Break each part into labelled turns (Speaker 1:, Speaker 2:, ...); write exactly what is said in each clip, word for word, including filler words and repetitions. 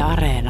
Speaker 1: Yle Areena.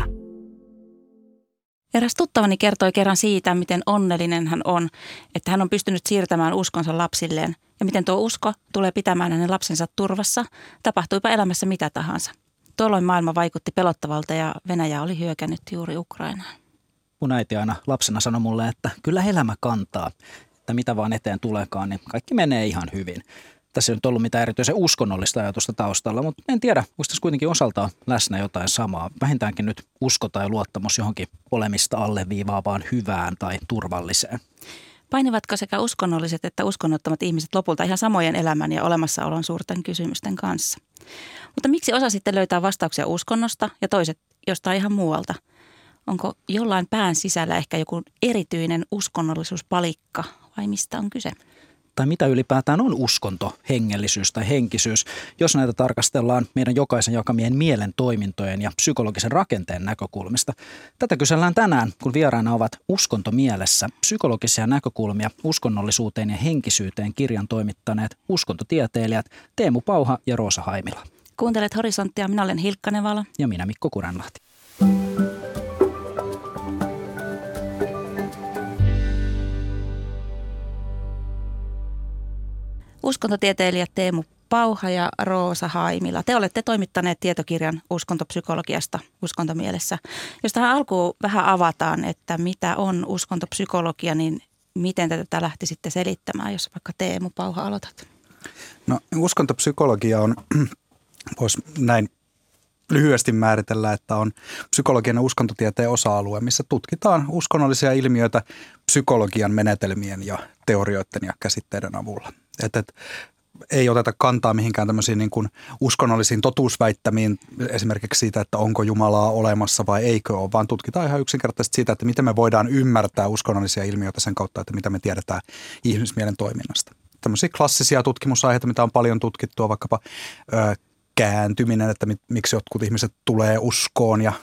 Speaker 2: Eräs tuttavani kertoi kerran siitä, miten onnellinen hän on, että hän on pystynyt siirtämään uskonsa lapsilleen ja miten tuo usko tulee pitämään hänen lapsensa turvassa, tapahtuipa elämässä mitä tahansa. Tuolloin maailma vaikutti pelottavalta ja Venäjä oli hyökännyt juuri Ukrainaan.
Speaker 3: Mun äiti aina lapsena sanoi mulle, että kyllä elämä kantaa, että mitä vaan eteen tuleekaan, niin kaikki menee ihan hyvin. Tässä ei nyt ollut mitään erityisen uskonnollista ajatusta taustalla, mutta en tiedä, onko tässä kuitenkin osaltaan läsnä jotain samaa. Vähintäänkin nyt usko tai luottamus johonkin olemista alleviivaavaan hyvään tai turvalliseen.
Speaker 2: Painivatko sekä uskonnolliset että uskonnottomat ihmiset lopulta ihan samojen elämän ja olemassaolon suurten kysymysten kanssa? Mutta miksi osa sitten löytää vastauksia uskonnosta ja toiset jostain ihan muualta? Onko jollain pään sisällä ehkä joku erityinen uskonnollisuuspalikka vai mistä on kyse?
Speaker 3: Tai mitä ylipäätään on uskonto, hengellisyys tai henkisyys, jos näitä tarkastellaan meidän jokaisen jakamien mielen toimintojen ja psykologisen rakenteen näkökulmista. Tätä kysellään tänään, kun vieraana ovat Uskonto mielessä, psykologisia näkökulmia uskonnollisuuteen ja henkisyyteen kirjan toimittaneet uskontotieteilijät Teemu Pauha ja Roosa Haimila.
Speaker 2: Kuuntelet Horisonttia, minä olen Hilkka Nevala.
Speaker 3: Ja minä Mikko Kurenlahti.
Speaker 2: Uskontotieteilijät Teemu Pauha ja Roosa Haimila. Te olette toimittaneet tietokirjan uskontopsykologiasta uskontomielessä. Jos tähän alkuun vähän avataan, että mitä on uskontopsykologia, niin miten te tätä lähtisitte selittämään, jos vaikka Teemu Pauha aloitat?
Speaker 4: No uskontopsykologia on, voisi näin lyhyesti määritellä, että on psykologian ja uskontotieteen osa-alue, missä tutkitaan uskonnollisia ilmiöitä psykologian menetelmien ja teorioiden ja käsitteiden avulla. Et, et, ei oteta kantaa mihinkään tämmöisiin niin kuin uskonnollisiin totuusväittämiin esimerkiksi siitä, että onko Jumalaa olemassa vai eikö ole, vaan tutkitaan ihan yksinkertaisesti siitä, että miten me voidaan ymmärtää uskonnollisia ilmiöitä sen kautta, että mitä me tiedetään ihmismielen toiminnasta. Tämmöisiä klassisia tutkimusaiheita, mitä on paljon tutkittua, vaikkapa ö, kääntyminen, että mit, miksi jotkut ihmiset tulee uskoon ja,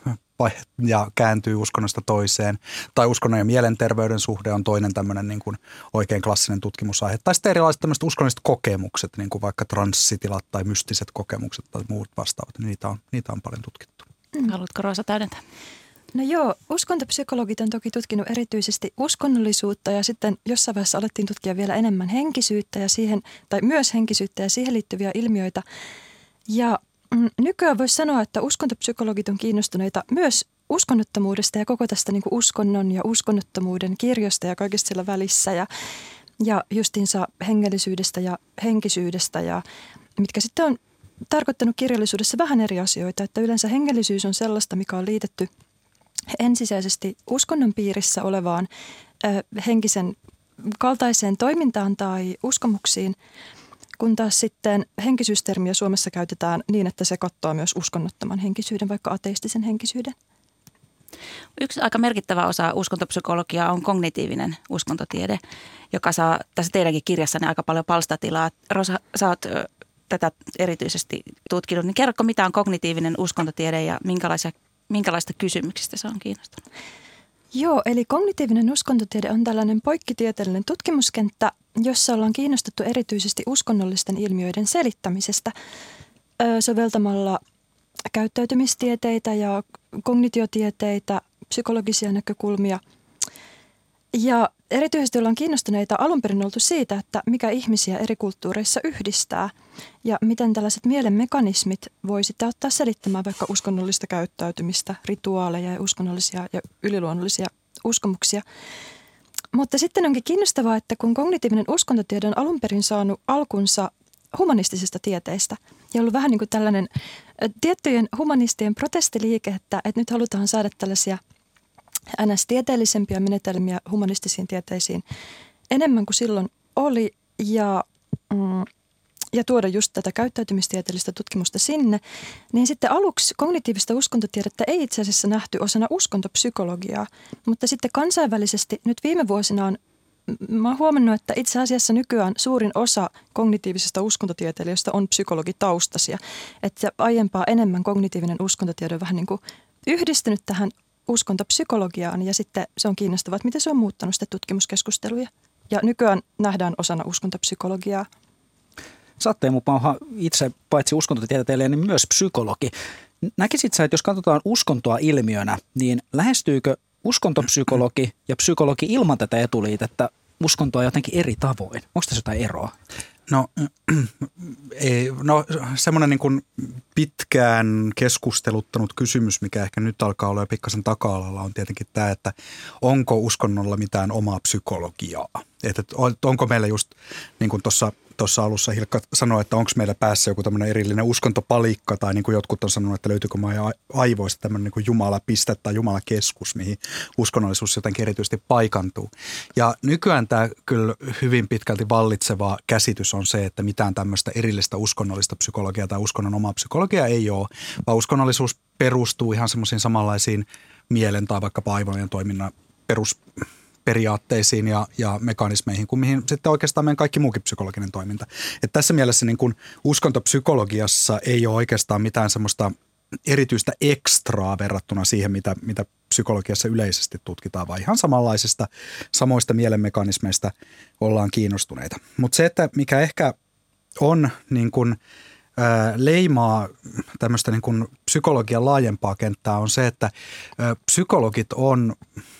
Speaker 4: ja kääntyy uskonnosta toiseen. Tai uskonnon ja mielenterveyden suhde on toinen tämmöinen niin kuin oikein klassinen tutkimusaihe. Tai sitten erilaiset tämmöiset uskonnolliset kokemukset, niin kuin vaikka transsitilat tai mystiset kokemukset tai muut vastaavat. Niitä on, niitä on paljon tutkittu.
Speaker 2: Haluatko Roosa täydentää?
Speaker 5: No joo, uskontopsykologit on toki tutkinut erityisesti uskonnollisuutta ja sitten jossain vaiheessa alettiin tutkia vielä enemmän henkisyyttä ja siihen, tai myös henkisyyttä ja siihen liittyviä ilmiöitä. Ja mm, nykyään voisi sanoa, että uskontopsykologit on kiinnostuneita myös uskonnottomuudesta ja koko tästä niin kuin uskonnon ja uskonnottomuuden kirjosta ja kaikista siellä välissä ja, ja justiinsa hengellisyydestä ja henkisyydestä ja mitkä sitten on tarkoittanut kirjallisuudessa vähän eri asioita, että yleensä hengellisyys on sellaista, mikä on liitetty ensisijaisesti uskonnon piirissä olevaan ö, henkisen kaltaiseen toimintaan tai uskomuksiin, kun taas sitten henkisyystermiä Suomessa käytetään niin, että se kattaa myös uskonnottoman henkisyyden, vaikka ateistisen henkisyyden.
Speaker 2: Yksi aika merkittävä osa uskontopsykologiaa on kognitiivinen uskontotiede, joka saa tässä teidänkin kirjassanne aika paljon palstatilaa. Rosa, sä oot ö, tätä erityisesti tutkinut, niin kerrotko mitä on kognitiivinen uskontotiede ja minkälaisia, minkälaista kysymyksistä se on kiinnostunut?
Speaker 5: Joo, eli kognitiivinen uskontotiede on tällainen poikkitieteellinen tutkimuskenttä, jossa ollaan kiinnostuttu erityisesti uskonnollisten ilmiöiden selittämisestä ö, soveltamalla käyttäytymistieteitä ja kognitiotieteitä, psykologisia näkökulmia. Ja erityisesti ollaan kiinnostuneita alun perin oltu siitä, että mikä ihmisiä eri kulttuureissa yhdistää ja miten tällaiset mielen mekanismit voi sitten ottaa selittämään vaikka uskonnollista käyttäytymistä, rituaaleja ja uskonnollisia ja yliluonnollisia uskomuksia. Mutta sitten onkin kiinnostavaa, että kun kognitiivinen uskontotiede on alun perin saanut alkunsa humanistisista tieteistä ja ollut vähän niin kuin tällainen tiettyjen humanistien protestiliike, että, että nyt halutaan saada tällaisia ns-tieteellisempiä menetelmiä humanistisiin tieteisiin enemmän kuin silloin oli ja, mm, ja tuoda just tätä käyttäytymistieteellistä tutkimusta sinne, niin sitten aluksi kognitiivista uskontotiedettä ei itse asiassa nähty osana uskontopsykologiaa, mutta sitten kansainvälisesti nyt viime vuosina on mä oon huomannut, että itse asiassa nykyään suurin osa kognitiivisista uskontotieteilijöistä on psykologitaustaisia. Että aiempaa enemmän kognitiivinen uskontotiede on vähän niin kuin yhdistynyt tähän uskontopsykologiaan ja sitten se on kiinnostavaa, että miten se on muuttanut sitä tutkimuskeskusteluja. Ja nykyään nähdään osana uskontopsykologiaa.
Speaker 3: Sä oot, Teemu Pauha, itse paitsi uskontotieteilijä, niin myös psykologi. Näkisit sä, että jos katsotaan uskontoa ilmiönä, niin lähestyykö uskontopsykologi ja psykologi ilman tätä etuliitettä uskontoa jotenkin eri tavoin? Onko tässä jotain eroa?
Speaker 4: No, ei, no semmoinen niin kuin pitkään keskusteluttanut kysymys, mikä ehkä nyt alkaa olla jo pikkasen taka-alalla, on tietenkin tämä, että onko uskonnolla mitään omaa psykologiaa. Että onko meillä just, niin kuin tuossa tuossa alussa Hilkka sanoi, että onko meillä päässä joku tämmöinen erillinen uskontopalikka, tai niin kuin jotkut on sanonut, että löytyykö meidän aivoista tämmöinen niin kuin jumalapiste tai jumalakeskus, mihin uskonnollisuus jotenkin erityisesti paikantuu. Ja nykyään tämä kyllä hyvin pitkälti vallitseva käsitys on se, että mitään tämmöistä erillistä uskonnollista psykologiaa tai uskonnon omaa psykologiaa ei ole, vaan uskonnollisuus perustuu ihan semmoisiin samanlaisiin mielen tai vaikkapa aivojen toiminnan perus periaatteisiin ja, ja mekanismeihin, kuin mihin sitten oikeastaan meidän kaikki muukin psykologinen toiminta. Et tässä mielessä niin kun uskontopsykologiassa ei ole oikeastaan mitään semmoista erityistä ekstraa verrattuna siihen, mitä, mitä psykologiassa yleisesti tutkitaan, vaan ihan samanlaisista, samoista mielenmekanismeista ollaan kiinnostuneita. Mutta se, että mikä ehkä on niin kun, ää, leimaa tämmöistä niin kun psykologian laajempaa kenttää, on se, että ää, psykologit on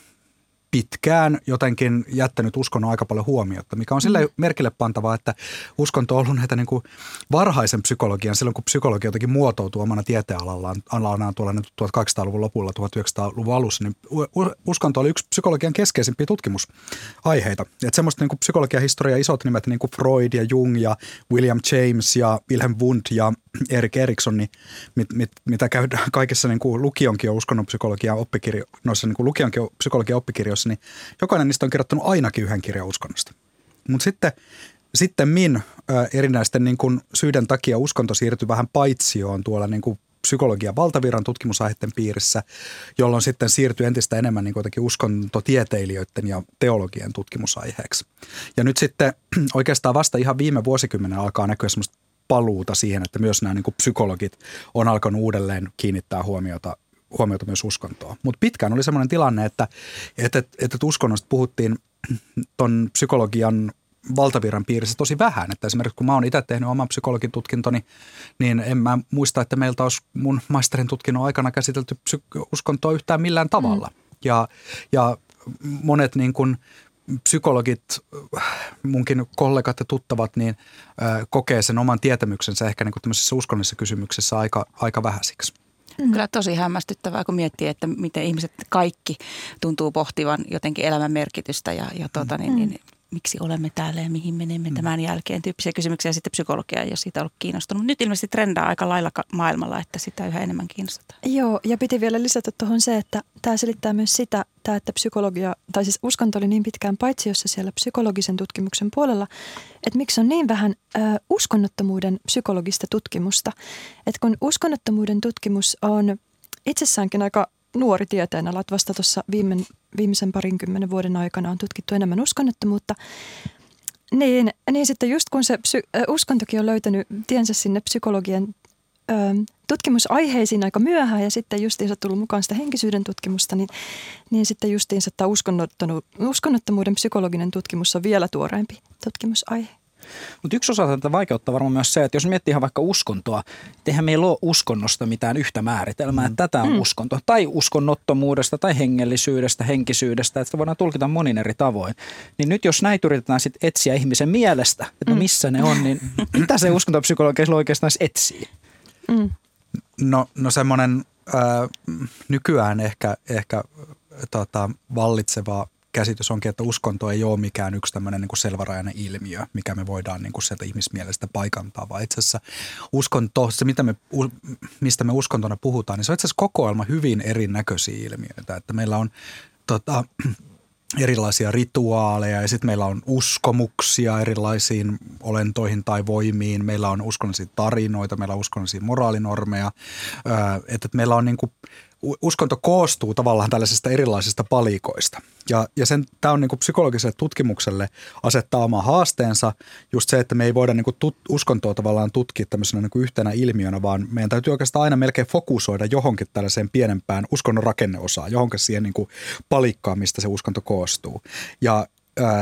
Speaker 4: pitkään jotenkin jättänyt uskonnon aika paljon huomiota, mikä on sille merkille pantavaa, että uskonto on ollut näitä niin kuin varhaisen psykologian, silloin kun psykologia jotenkin muotoutuu omana tieteenalallaan alallaan tuolla tuhatkahdeksansataaluvun lopulla, tuhatyhdeksänsataaluvun alussa, niin uskonto oli yksi psykologian keskeisimpiä tutkimusaiheita. Että semmoista niin kuin psykologian historiaa isot nimet, niin kuin Freud ja Jung ja William James ja Wilhelm Wundt ja Erik Erikson, niin mit, mit, mitä käydään kaikissa niin kuin lukionkin uskonnon psykologian oppikirjo, noissa niin kuin lukionkin psykologian oppikirjoissa, niin jokainen niistä on kirjoittanut ainakin yhden kirjan uskonnosta. Mutta sitten, sitten min ä, erinäisten niin kuin syiden takia uskonto siirtyi vähän paitsioon tuolla niin kuin psykologian valtavirran tutkimusaiheiden piirissä, jolloin sitten siirtyi entistä enemmän niin kuin uskontotieteilijöiden ja teologien tutkimusaiheeksi. Ja nyt sitten oikeastaan vasta ihan viime vuosikymmenen alkaa näkyä semmoista paluuta siihen, että myös nämä niin kuin psykologit on alkanut uudelleen kiinnittää huomiota huomiota myös uskontoa. Mutta pitkään oli semmoinen tilanne, että, että, että, että uskonnosta puhuttiin ton psykologian valtavirran piirissä tosi vähän. Että esimerkiksi kun mä oon itse tehnyt oman psykologin tutkintoni, niin en mä muista, että meiltä olisi mun maisterin tutkinnon aikana käsitelty psyk- uskontoa yhtään millään tavalla. Mm. Ja, ja monet niin kuin psykologit, munkin kollegat ja tuttavat, niin äh, kokee sen oman tietämyksensä ehkä niin kuin tämmöisissä uskonnollisissa kysymyksissä aika, aika vähäisiksi.
Speaker 2: Kyllä tosi hämmästyttävää, kun miettii, että miten ihmiset kaikki tuntuu pohtivan jotenkin elämän merkitystä ja, ja tuota, niin, niin, miksi olemme täällä ja mihin menemme tämän jälkeen. Tyyppisiä kysymyksiä ja sitten psykologia, jos siitä on ollut kiinnostunut. Nyt ilmeisesti trendaa aika lailla maailmalla, että sitä yhä enemmän kiinnostetaan.
Speaker 5: Joo, ja piti vielä lisätä tuohon se, että tämä selittää myös sitä, tämä, että psykologia, tai siis uskonto oli niin pitkään paitsiossa siellä psykologisen tutkimuksen puolella, että miksi on niin vähän ö, uskonnottomuuden psykologista tutkimusta. Että kun uskonnottomuuden tutkimus on itsessäänkin aika nuori tieteenala, että vasta tuossa viime, viimeisen parinkymmenen vuoden aikana on tutkittu enemmän uskonnottomuutta, niin, niin sitten just kun se psy, ö, uskontokin on löytänyt tiensä sinne psykologian ö, tutkimusaiheisiin aika myöhään ja sitten justiinsa tullut mukaan sitä henkisyyden tutkimusta, niin, niin sitten justiinsa tämä uskonnottomuuden psykologinen tutkimus on vielä tuoreempi tutkimusaihe.
Speaker 3: Mutta yksi osa tätä vaikeuttaa varmaan myös se, että jos miettii ihan vaikka uskontoa, eihän meillä ole uskonnosta mitään yhtä määritelmää, että tätä on mm. uskonto. Tai uskonnottomuudesta tai hengellisyydestä, henkisyydestä, että sitä voidaan tulkita monin eri tavoin. Niin nyt jos näitä yritetään sitten etsiä ihmisen mielestä, että mm. missä ne on, niin mitä se uskontopsykologia oikeastaan etsii?
Speaker 5: Mm.
Speaker 4: No, no semmoinen äh, nykyään ehkä, ehkä tota, vallitseva käsitys onkin, että uskonto ei ole mikään yksi tämmöinen niin kuin selvärajainen ilmiö, mikä me voidaan niin kuin sieltä ihmismielestä paikantaa, vaan itse asiassa uskonto, se mitä me, mistä me uskontona puhutaan, niin se on itse asiassa kokoelma hyvin erinäköisiä ilmiöitä, että meillä on tota, erilaisia rituaaleja ja sitten meillä on uskomuksia erilaisiin olentoihin tai voimiin, meillä on uskonnollisia tarinoita, meillä on uskonnollisia moraalinormeja, että meillä on niin kuin uskonto koostuu tavallaan tällaisista erilaisista palikoista ja, ja sen, tämä on niin kuin psykologiselle tutkimukselle asettaa oma haasteensa just se, että me ei voida niin kuin tut, uskontoa tavallaan tutkia tämmöisenä niin kuin yhtenä ilmiönä, vaan meidän täytyy oikeastaan aina melkein fokusoida johonkin tällaiseen pienempään uskonnon rakenneosaan, johonkin siihen niin kuin palikkaan, mistä se uskonto koostuu. Ja ää,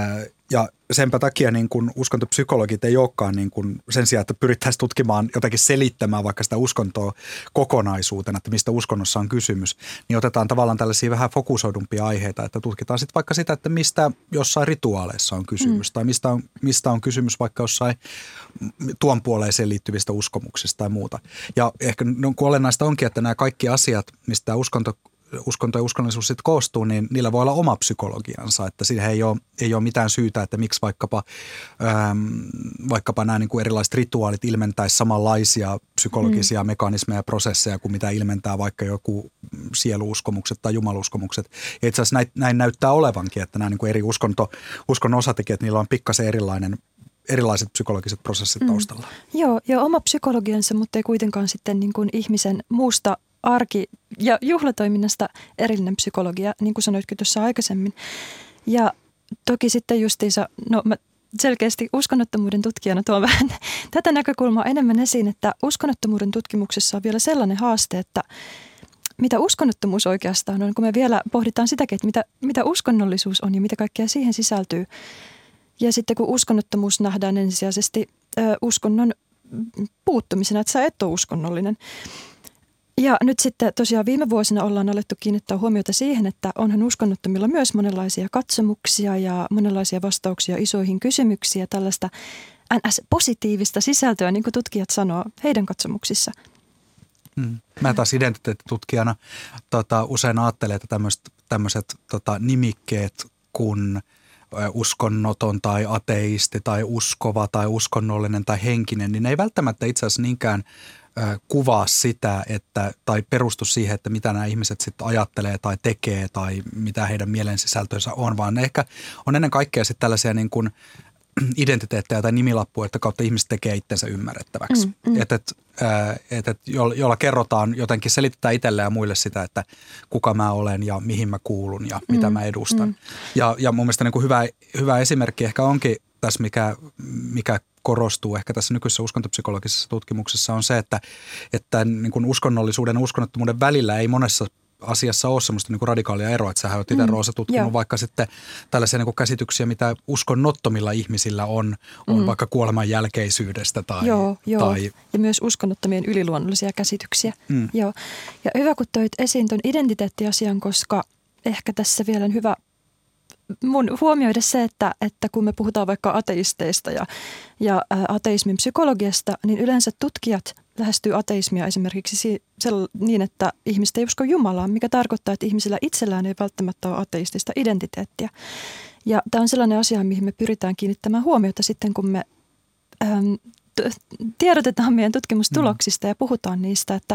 Speaker 4: Ja senpä takia niin kun uskontopsykologit ei olekaan niin kun sen sijaan, että pyrittäisiin tutkimaan jotenkin selittämään vaikka sitä uskontoa kokonaisuutena, että mistä uskonnossa on kysymys, niin otetaan tavallaan tällaisia vähän fokusoidumpia aiheita, että tutkitaan sitten vaikka sitä, että mistä jossain rituaaleissa on kysymys mm. tai mistä on, mistä on kysymys vaikka jossain tuon puoleiseen liittyvistä uskomuksista tai muuta. Ja ehkä no, kun olennaista onkin, että nämä kaikki asiat, mistä uskonto uskonto ja uskonnollisuus sitten koostuu, niin niillä voi olla oma psykologiansa, että siihen ei ole, ei ole mitään syytä, että miksi vaikkapa, ähm, vaikkapa nämä niin kuin erilaiset rituaalit ilmentäisi samanlaisia psykologisia mm. mekanismeja ja prosesseja kuin mitä ilmentää vaikka joku sieluuskomukset tai jumaluskomukset. Ja itse asiassa näin, näin näyttää olevankin, että nämä niin kuin eri uskonto, uskonnon osatekijät, niillä on pikkasen erilainen erilaiset psykologiset prosessit taustalla.
Speaker 5: Mm. Joo, ja oma psykologiansa, mutta ei kuitenkaan sitten niin kuin ihmisen muusta arki- ja juhlatoiminnasta erillinen psykologia, niin kuin sanoitkin tuossa aikaisemmin. Ja toki sitten justiinsa, no mä selkeästi uskonnottomuuden tutkijana tuon vähän tätä näkökulmaa enemmän esiin, että uskonnottomuuden tutkimuksessa on vielä sellainen haaste, että mitä uskonnottomuus oikeastaan on, kun me vielä pohditaan sitäkin, että mitä, mitä uskonnollisuus on ja mitä kaikkea siihen sisältyy. Ja sitten kun uskonnottomuus nähdään ensisijaisesti ö, uskonnon puuttumisena, että sä et ole uskonnollinen. Ja nyt sitten tosiaan viime vuosina ollaan alettu kiinnittää huomiota siihen, että onhan uskonnottomilla myös monenlaisia katsomuksia ja monenlaisia vastauksia isoihin kysymyksiä, tällaista N S-positiivista sisältöä, niin kuin tutkijat sanoo heidän katsomuksissa.
Speaker 4: Hmm. Mä taas identiteettitutkijana tota, usein ajattelen, että tämmöiset tota, nimikkeet kuin uskonnoton tai ateisti tai uskova tai uskonnollinen tai henkinen, niin ne ei välttämättä itse asiassa niinkään kuvaa sitä, että, tai perustu siihen, että mitä nämä ihmiset sitten ajattelee tai tekee tai mitä heidän mielensisältönsä on, vaan ne ehkä on ennen kaikkea sitten tällaisia niin kuin identiteettejä tai nimilappuja, että kautta ihmiset tekee itsensä ymmärrettäväksi. Mm, mm. Että et, et, et, jolla kerrotaan, jotenkin selitetään itselle ja muille sitä, että kuka mä olen ja mihin mä kuulun ja mm, mitä mä edustan. Mm. Ja, ja mun mielestä niin kuin hyvä, hyvä esimerkki ehkä onkin tässä, mikä, mikä korostuu ehkä tässä nykyisessä uskontopsykologisessa tutkimuksessa on se, että, että niin kuin uskonnollisuuden ja uskonnottomuuden välillä ei monessa asiassa ole semmoista niin kuin radikaalia eroa, että sähän olet itse, mm, Roosa, tutkinut joo. vaikka sitten tällaisia niin kuin käsityksiä, mitä uskonnottomilla ihmisillä on, on mm. vaikka kuoleman jälkeisyydestä tai,
Speaker 5: joo, joo.
Speaker 4: tai...
Speaker 5: ja myös uskonnottomien yliluonnollisia käsityksiä. Mm. Joo. Ja hyvä, kun toit esiin tuon identiteettiasian, koska ehkä tässä vielä on hyvä mun huomioida se, että, että kun me puhutaan vaikka ateisteista ja, ja ä, ateismin psykologiasta, niin yleensä tutkijat lähestyy ateismia esimerkiksi si- sel- niin, että ihmiset ei usko Jumalaan, mikä tarkoittaa, että ihmisillä itsellään ei välttämättä ole ateistista identiteettiä. Ja tämä on sellainen asia, mihin me pyritään kiinnittämään huomiota sitten, kun me äm, t- tiedotetaan meidän tutkimustuloksista ja puhutaan niistä, että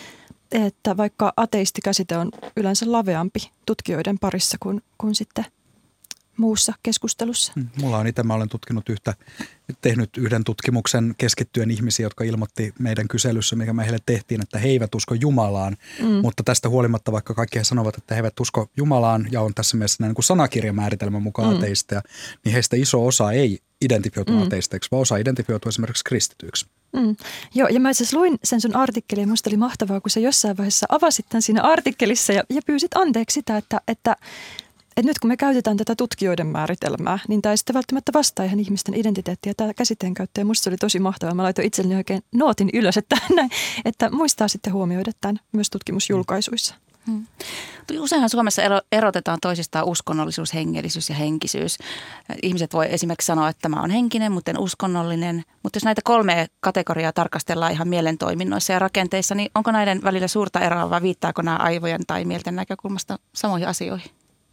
Speaker 5: että vaikka ateistikäsite on yleensä laveampi tutkijoiden parissa kuin, kuin sitten muussa keskustelussa.
Speaker 4: Mulla on itse, mä olen tutkinut yhtä, tehnyt yhden tutkimuksen keskittyen ihmisiä, jotka ilmoitti meidän kyselyssä, mikä me heille tehtiin, että he eivät usko Jumalaan, mm. mutta tästä huolimatta, vaikka kaikki he sanovat, että he eivät usko Jumalaan ja on tässä mielessä näin niin kuin sanakirjamääritelmän mukaan mm. ateisteja, niin heistä iso osa ei identifioitu mm. ateisteiksi, vaan osa identifioitu esimerkiksi kristityiksi.
Speaker 5: Mm. Joo, ja mä itse asiassa luin sen sun artikkelin ja musta oli mahtavaa, kun sä jossain vaiheessa avasit tämän siinä artikkelissa ja, ja pyysit anteeksi sitä, että, että että nyt kun me käytetään tätä tutkijoiden määritelmää, niin tämä ei sitten välttämättä vastaa ihan ihmisten identiteettiä. Tämä käsitteen käyttö, ja musta se oli tosi mahtavaa. Mä laitoin itselleni oikein nootin ylös, että, näin, että muistaa sitten huomioida tämän myös tutkimusjulkaisuissa.
Speaker 2: Hmm. Useinhan Suomessa erotetaan toisistaan uskonnollisuus, hengellisyys ja henkisyys. Ihmiset voi esimerkiksi sanoa, että mä oon henkinen, mutta en uskonnollinen. Mutta jos näitä kolmea kategoriaa tarkastellaan ihan mielentoiminnoissa ja rakenteissa, niin onko näiden välillä suurta eroa vai viittaako nämä aivojen tai mielten näkökulmasta samoihin asioihin?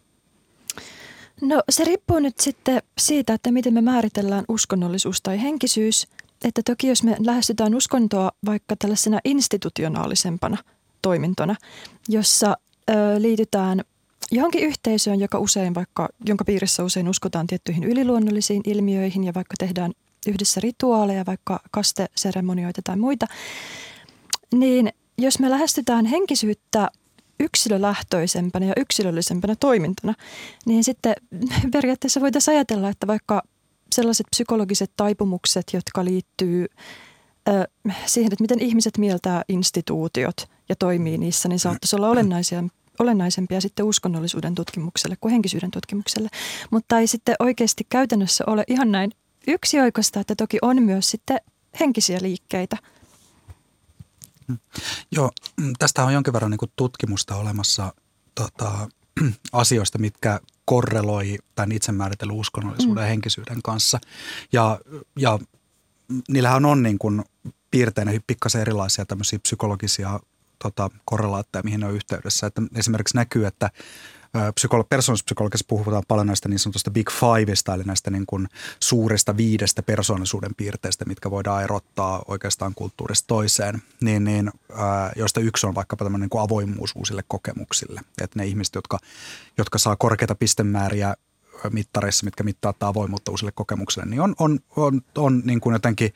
Speaker 5: No se riippuu nyt sitten siitä, että miten me määritellään uskonnollisuus tai henkisyys. Että toki jos me lähestytään uskontoa vaikka tällaisena institutionaalisempana toimintona, jossa ö, liitytään johonkin yhteisöön, joka usein vaikka, jonka piirissä usein uskotaan tiettyihin yliluonnollisiin ilmiöihin ja vaikka tehdään yhdessä rituaaleja, vaikka kasteseremonioita tai muita, niin jos me lähestytään henkisyyttä yksilölähtöisempänä ja yksilöllisempänä toimintona, niin sitten periaatteessa voitaisiin ajatella, että vaikka sellaiset psykologiset taipumukset, jotka liittyy ö, siihen, että miten ihmiset mieltää instituutiot ja toimii niissä, niin saattaisi olla olennaisia olennaisempia sitten uskonnollisuuden tutkimukselle kuin henkisyyden tutkimukselle. Mutta ei sitten oikeasti käytännössä ole ihan näin yksioikoista, että toki on myös sitten henkisiä liikkeitä.
Speaker 4: Joo, tästä on jonkin verran niin kuin tutkimusta olemassa tota, asioista, mitkä korreloi tämän itsemääritellyn uskonnollisuuden mm. ja henkisyyden kanssa. Ja, ja niillähän on niin kuin piirteinä pikkasen erilaisia tämmöisiä psykologisia tota, korrelaatteja, mihin ne on yhteydessä. Että esimerkiksi näkyy, että psykolo- persoonallisuuspsykologiassa puhutaan paljon näistä niin sanotusta big fiveista, eli näistä niin kuin suurista viidestä persoonallisuuden piirteistä, mitkä voidaan erottaa oikeastaan kulttuurista toiseen, niin, niin, ää, joista yksi on vaikkapa tämmöinen niin kuin avoimuus uusille kokemuksille. Että ne ihmiset, jotka, jotka saa korkeita pistemääriä mittareissa, mitkä mittaavat avoimuutta uusille kokemuksille, niin on, on, on, on niin kuin jotenkin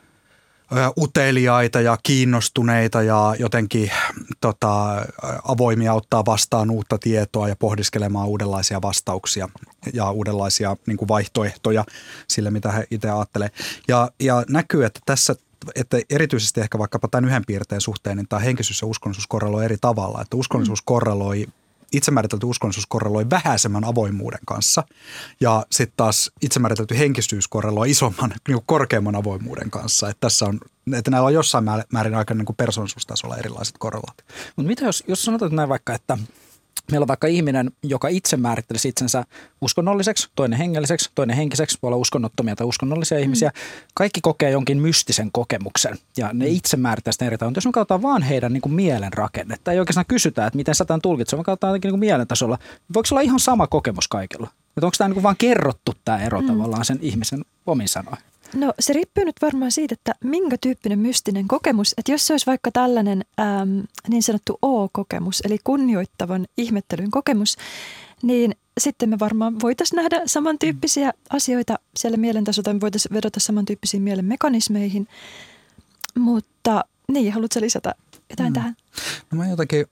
Speaker 4: uteliaita ja kiinnostuneita ja jotenkin tota, avoimia ottaa vastaan uutta tietoa ja pohdiskelemaan uudenlaisia vastauksia ja uudenlaisia niin kuin vaihtoehtoja sille, mitä he itse ajattelee. Ja, ja näkyy, että tässä, että erityisesti ehkä vaikkapa tämän yhden piirteen suhteen, niin tämä henkisyys ja uskonnollisuus korreloi eri tavalla. Että uskonnollisuus korreloi itsemääritelty uskonnollisuus korreloi vähäisemmän avoimuuden kanssa ja sitten taas itsemääritelty henkisyys korreloi isomman, niin kuin korkeamman avoimuuden kanssa. Että tässä on, että näillä on jossain määrin aika niin kuin persoonallisuustasolla erilaiset korrelaat.
Speaker 3: Mutta mitä jos, jos sanotaan näin vaikka, että meillä on vaikka ihminen, joka itse määrittelisi itsensä uskonnolliseksi, toinen hengelliseksi, toinen henkiseksi, voi olla uskonnottomia tai uskonnollisia mm. ihmisiä. Kaikki kokee jonkin mystisen kokemuksen ja ne itse määrittää sitä eri tavalla. Jos me katsotaan vaan heidän niin kuin mielen rakennetta, ei oikeastaan kysytä, että miten sä tämän tulkitset, me katsotaan jotenkin niin kuin mielen tasolla. Voiko olla ihan sama kokemus kaikilla? Että onko tämä niin kuin vaan kerrottu tämä ero mm. tavallaan sen ihmisen omin sanoin?
Speaker 5: No se riippuu nyt varmaan siitä, että minkä tyyppinen mystinen kokemus. Että jos se olisi vaikka tällainen äm, niin sanottu O-kokemus, eli kunnioittavan ihmettelyn kokemus, niin sitten me varmaan voitaisiin nähdä samantyyppisiä asioita siellä mielentasolla, me voitaisiin vedota samantyyppisiin mielen mekanismeihin. Mutta niin, haluatko lisätä jotain mm. tähän?
Speaker 4: No mä jotenkin,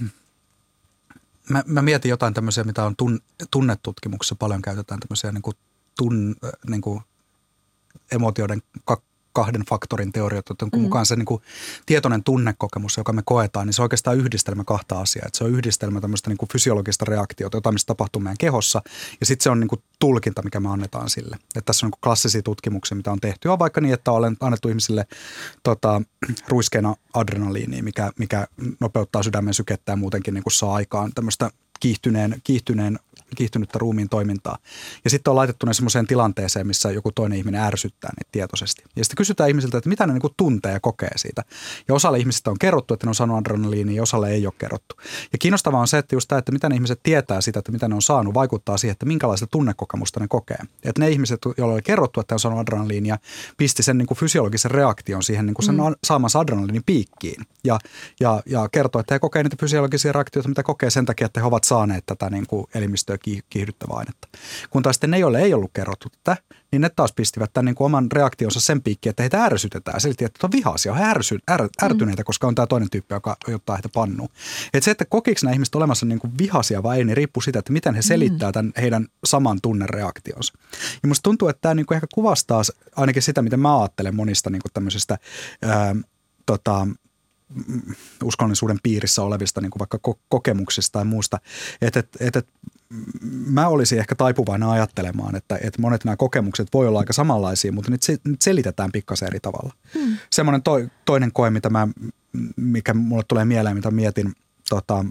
Speaker 4: mä, mä mietin jotain tämmöisiä, mitä on tun, tunnetutkimuksessa paljon käytetään tämmöisiä niin kuin tun, niin kuin emootioiden kahden faktorin teorioita, joten kun mm. mukaan se niin kuin tietoinen tunnekokemus, joka me koetaan, niin se on oikeastaan yhdistelmä kahta asiaa. Että se on yhdistelmä tämmöistä niin kuin fysiologista reaktiota, jotain, mistä tapahtuu meidän kehossa, ja sitten se on niin kuin tulkinta, mikä me annetaan sille. Että tässä on niin kuin klassisia tutkimuksia, mitä on tehty. On vaikka niin, että on annettu ihmisille tota, ruiskeena adrenaliinia, mikä, mikä nopeuttaa sydämen sykettä ja muutenkin niin kuin saa aikaan tämmöistä kiihtyneen, kiihtyneen kiihtynyttä ruumiin toimintaa. Ja sitten on laitettu ne semmoiseen tilanteeseen, missä joku toinen ihminen ärsyttää niitä tietoisesti. Ja sitten kysytään ihmisiltä, että mitä ne niinku tuntee ja kokee siitä. Ja osalle ihmisistä on kerrottu, että ne on saanut adrenaliinia, ja osalle ei ole kerrottu. Ja kiinnostavaa on se, että just tämä, että mitä ne ihmiset tietää siitä, että mitä ne on saanut, vaikuttaa siihen, että minkälaista tunnekokemusta ne kokee. Että ne ihmiset, joilla oli kerrottu, että ne on saanut adrenaliinia, pisti sen niinku fysiologisen reaktion siihen niinku sen mm. saamansa adrenaliinin piikkiin. Ja, ja, ja kertoo, että he kokee niitä fysiologisia reaktioita, mitä kokee sen takia, että he ovat saaneet tätä niinku elimistöä kiihdyttävää ainetta. Kun taas sitten ne, joille ei ollut kerrottu tätä, niin ne taas pistivät tämän niin kuin oman reaktionsa sen piikkiin, että heitä ärsytetään. Selitti, että on vihaisia, he ärsy, är, ärtyneitä, koska on tämä toinen tyyppi, joka ottaa heitä pannuun. Että se, että kokiiko nämä ihmiset olemassa niin kuin vihaisia vai ei, niin riippuu siitä, että miten he selittää tämän heidän saman tunnereaktionsa. Ja musta tuntuu, että tämä niin kuin ehkä kuvastaa ainakin sitä, miten mä ajattelen monista niin kuin tämmöisistä ää, tota, uskonnollisuuden piirissä olevista niin kuin vaikka kokemuksista tai muusta, että et, et, et, mä olisin ehkä taipuvainen ajattelemaan, että, että monet nämä kokemukset voi olla aika samanlaisia, mutta nyt, se, nyt selitetään pikkasen eri tavalla. Hmm. Semmoinen to, toinen koe, mitä mä, mikä mulle tulee mieleen, mitä mietin, tota,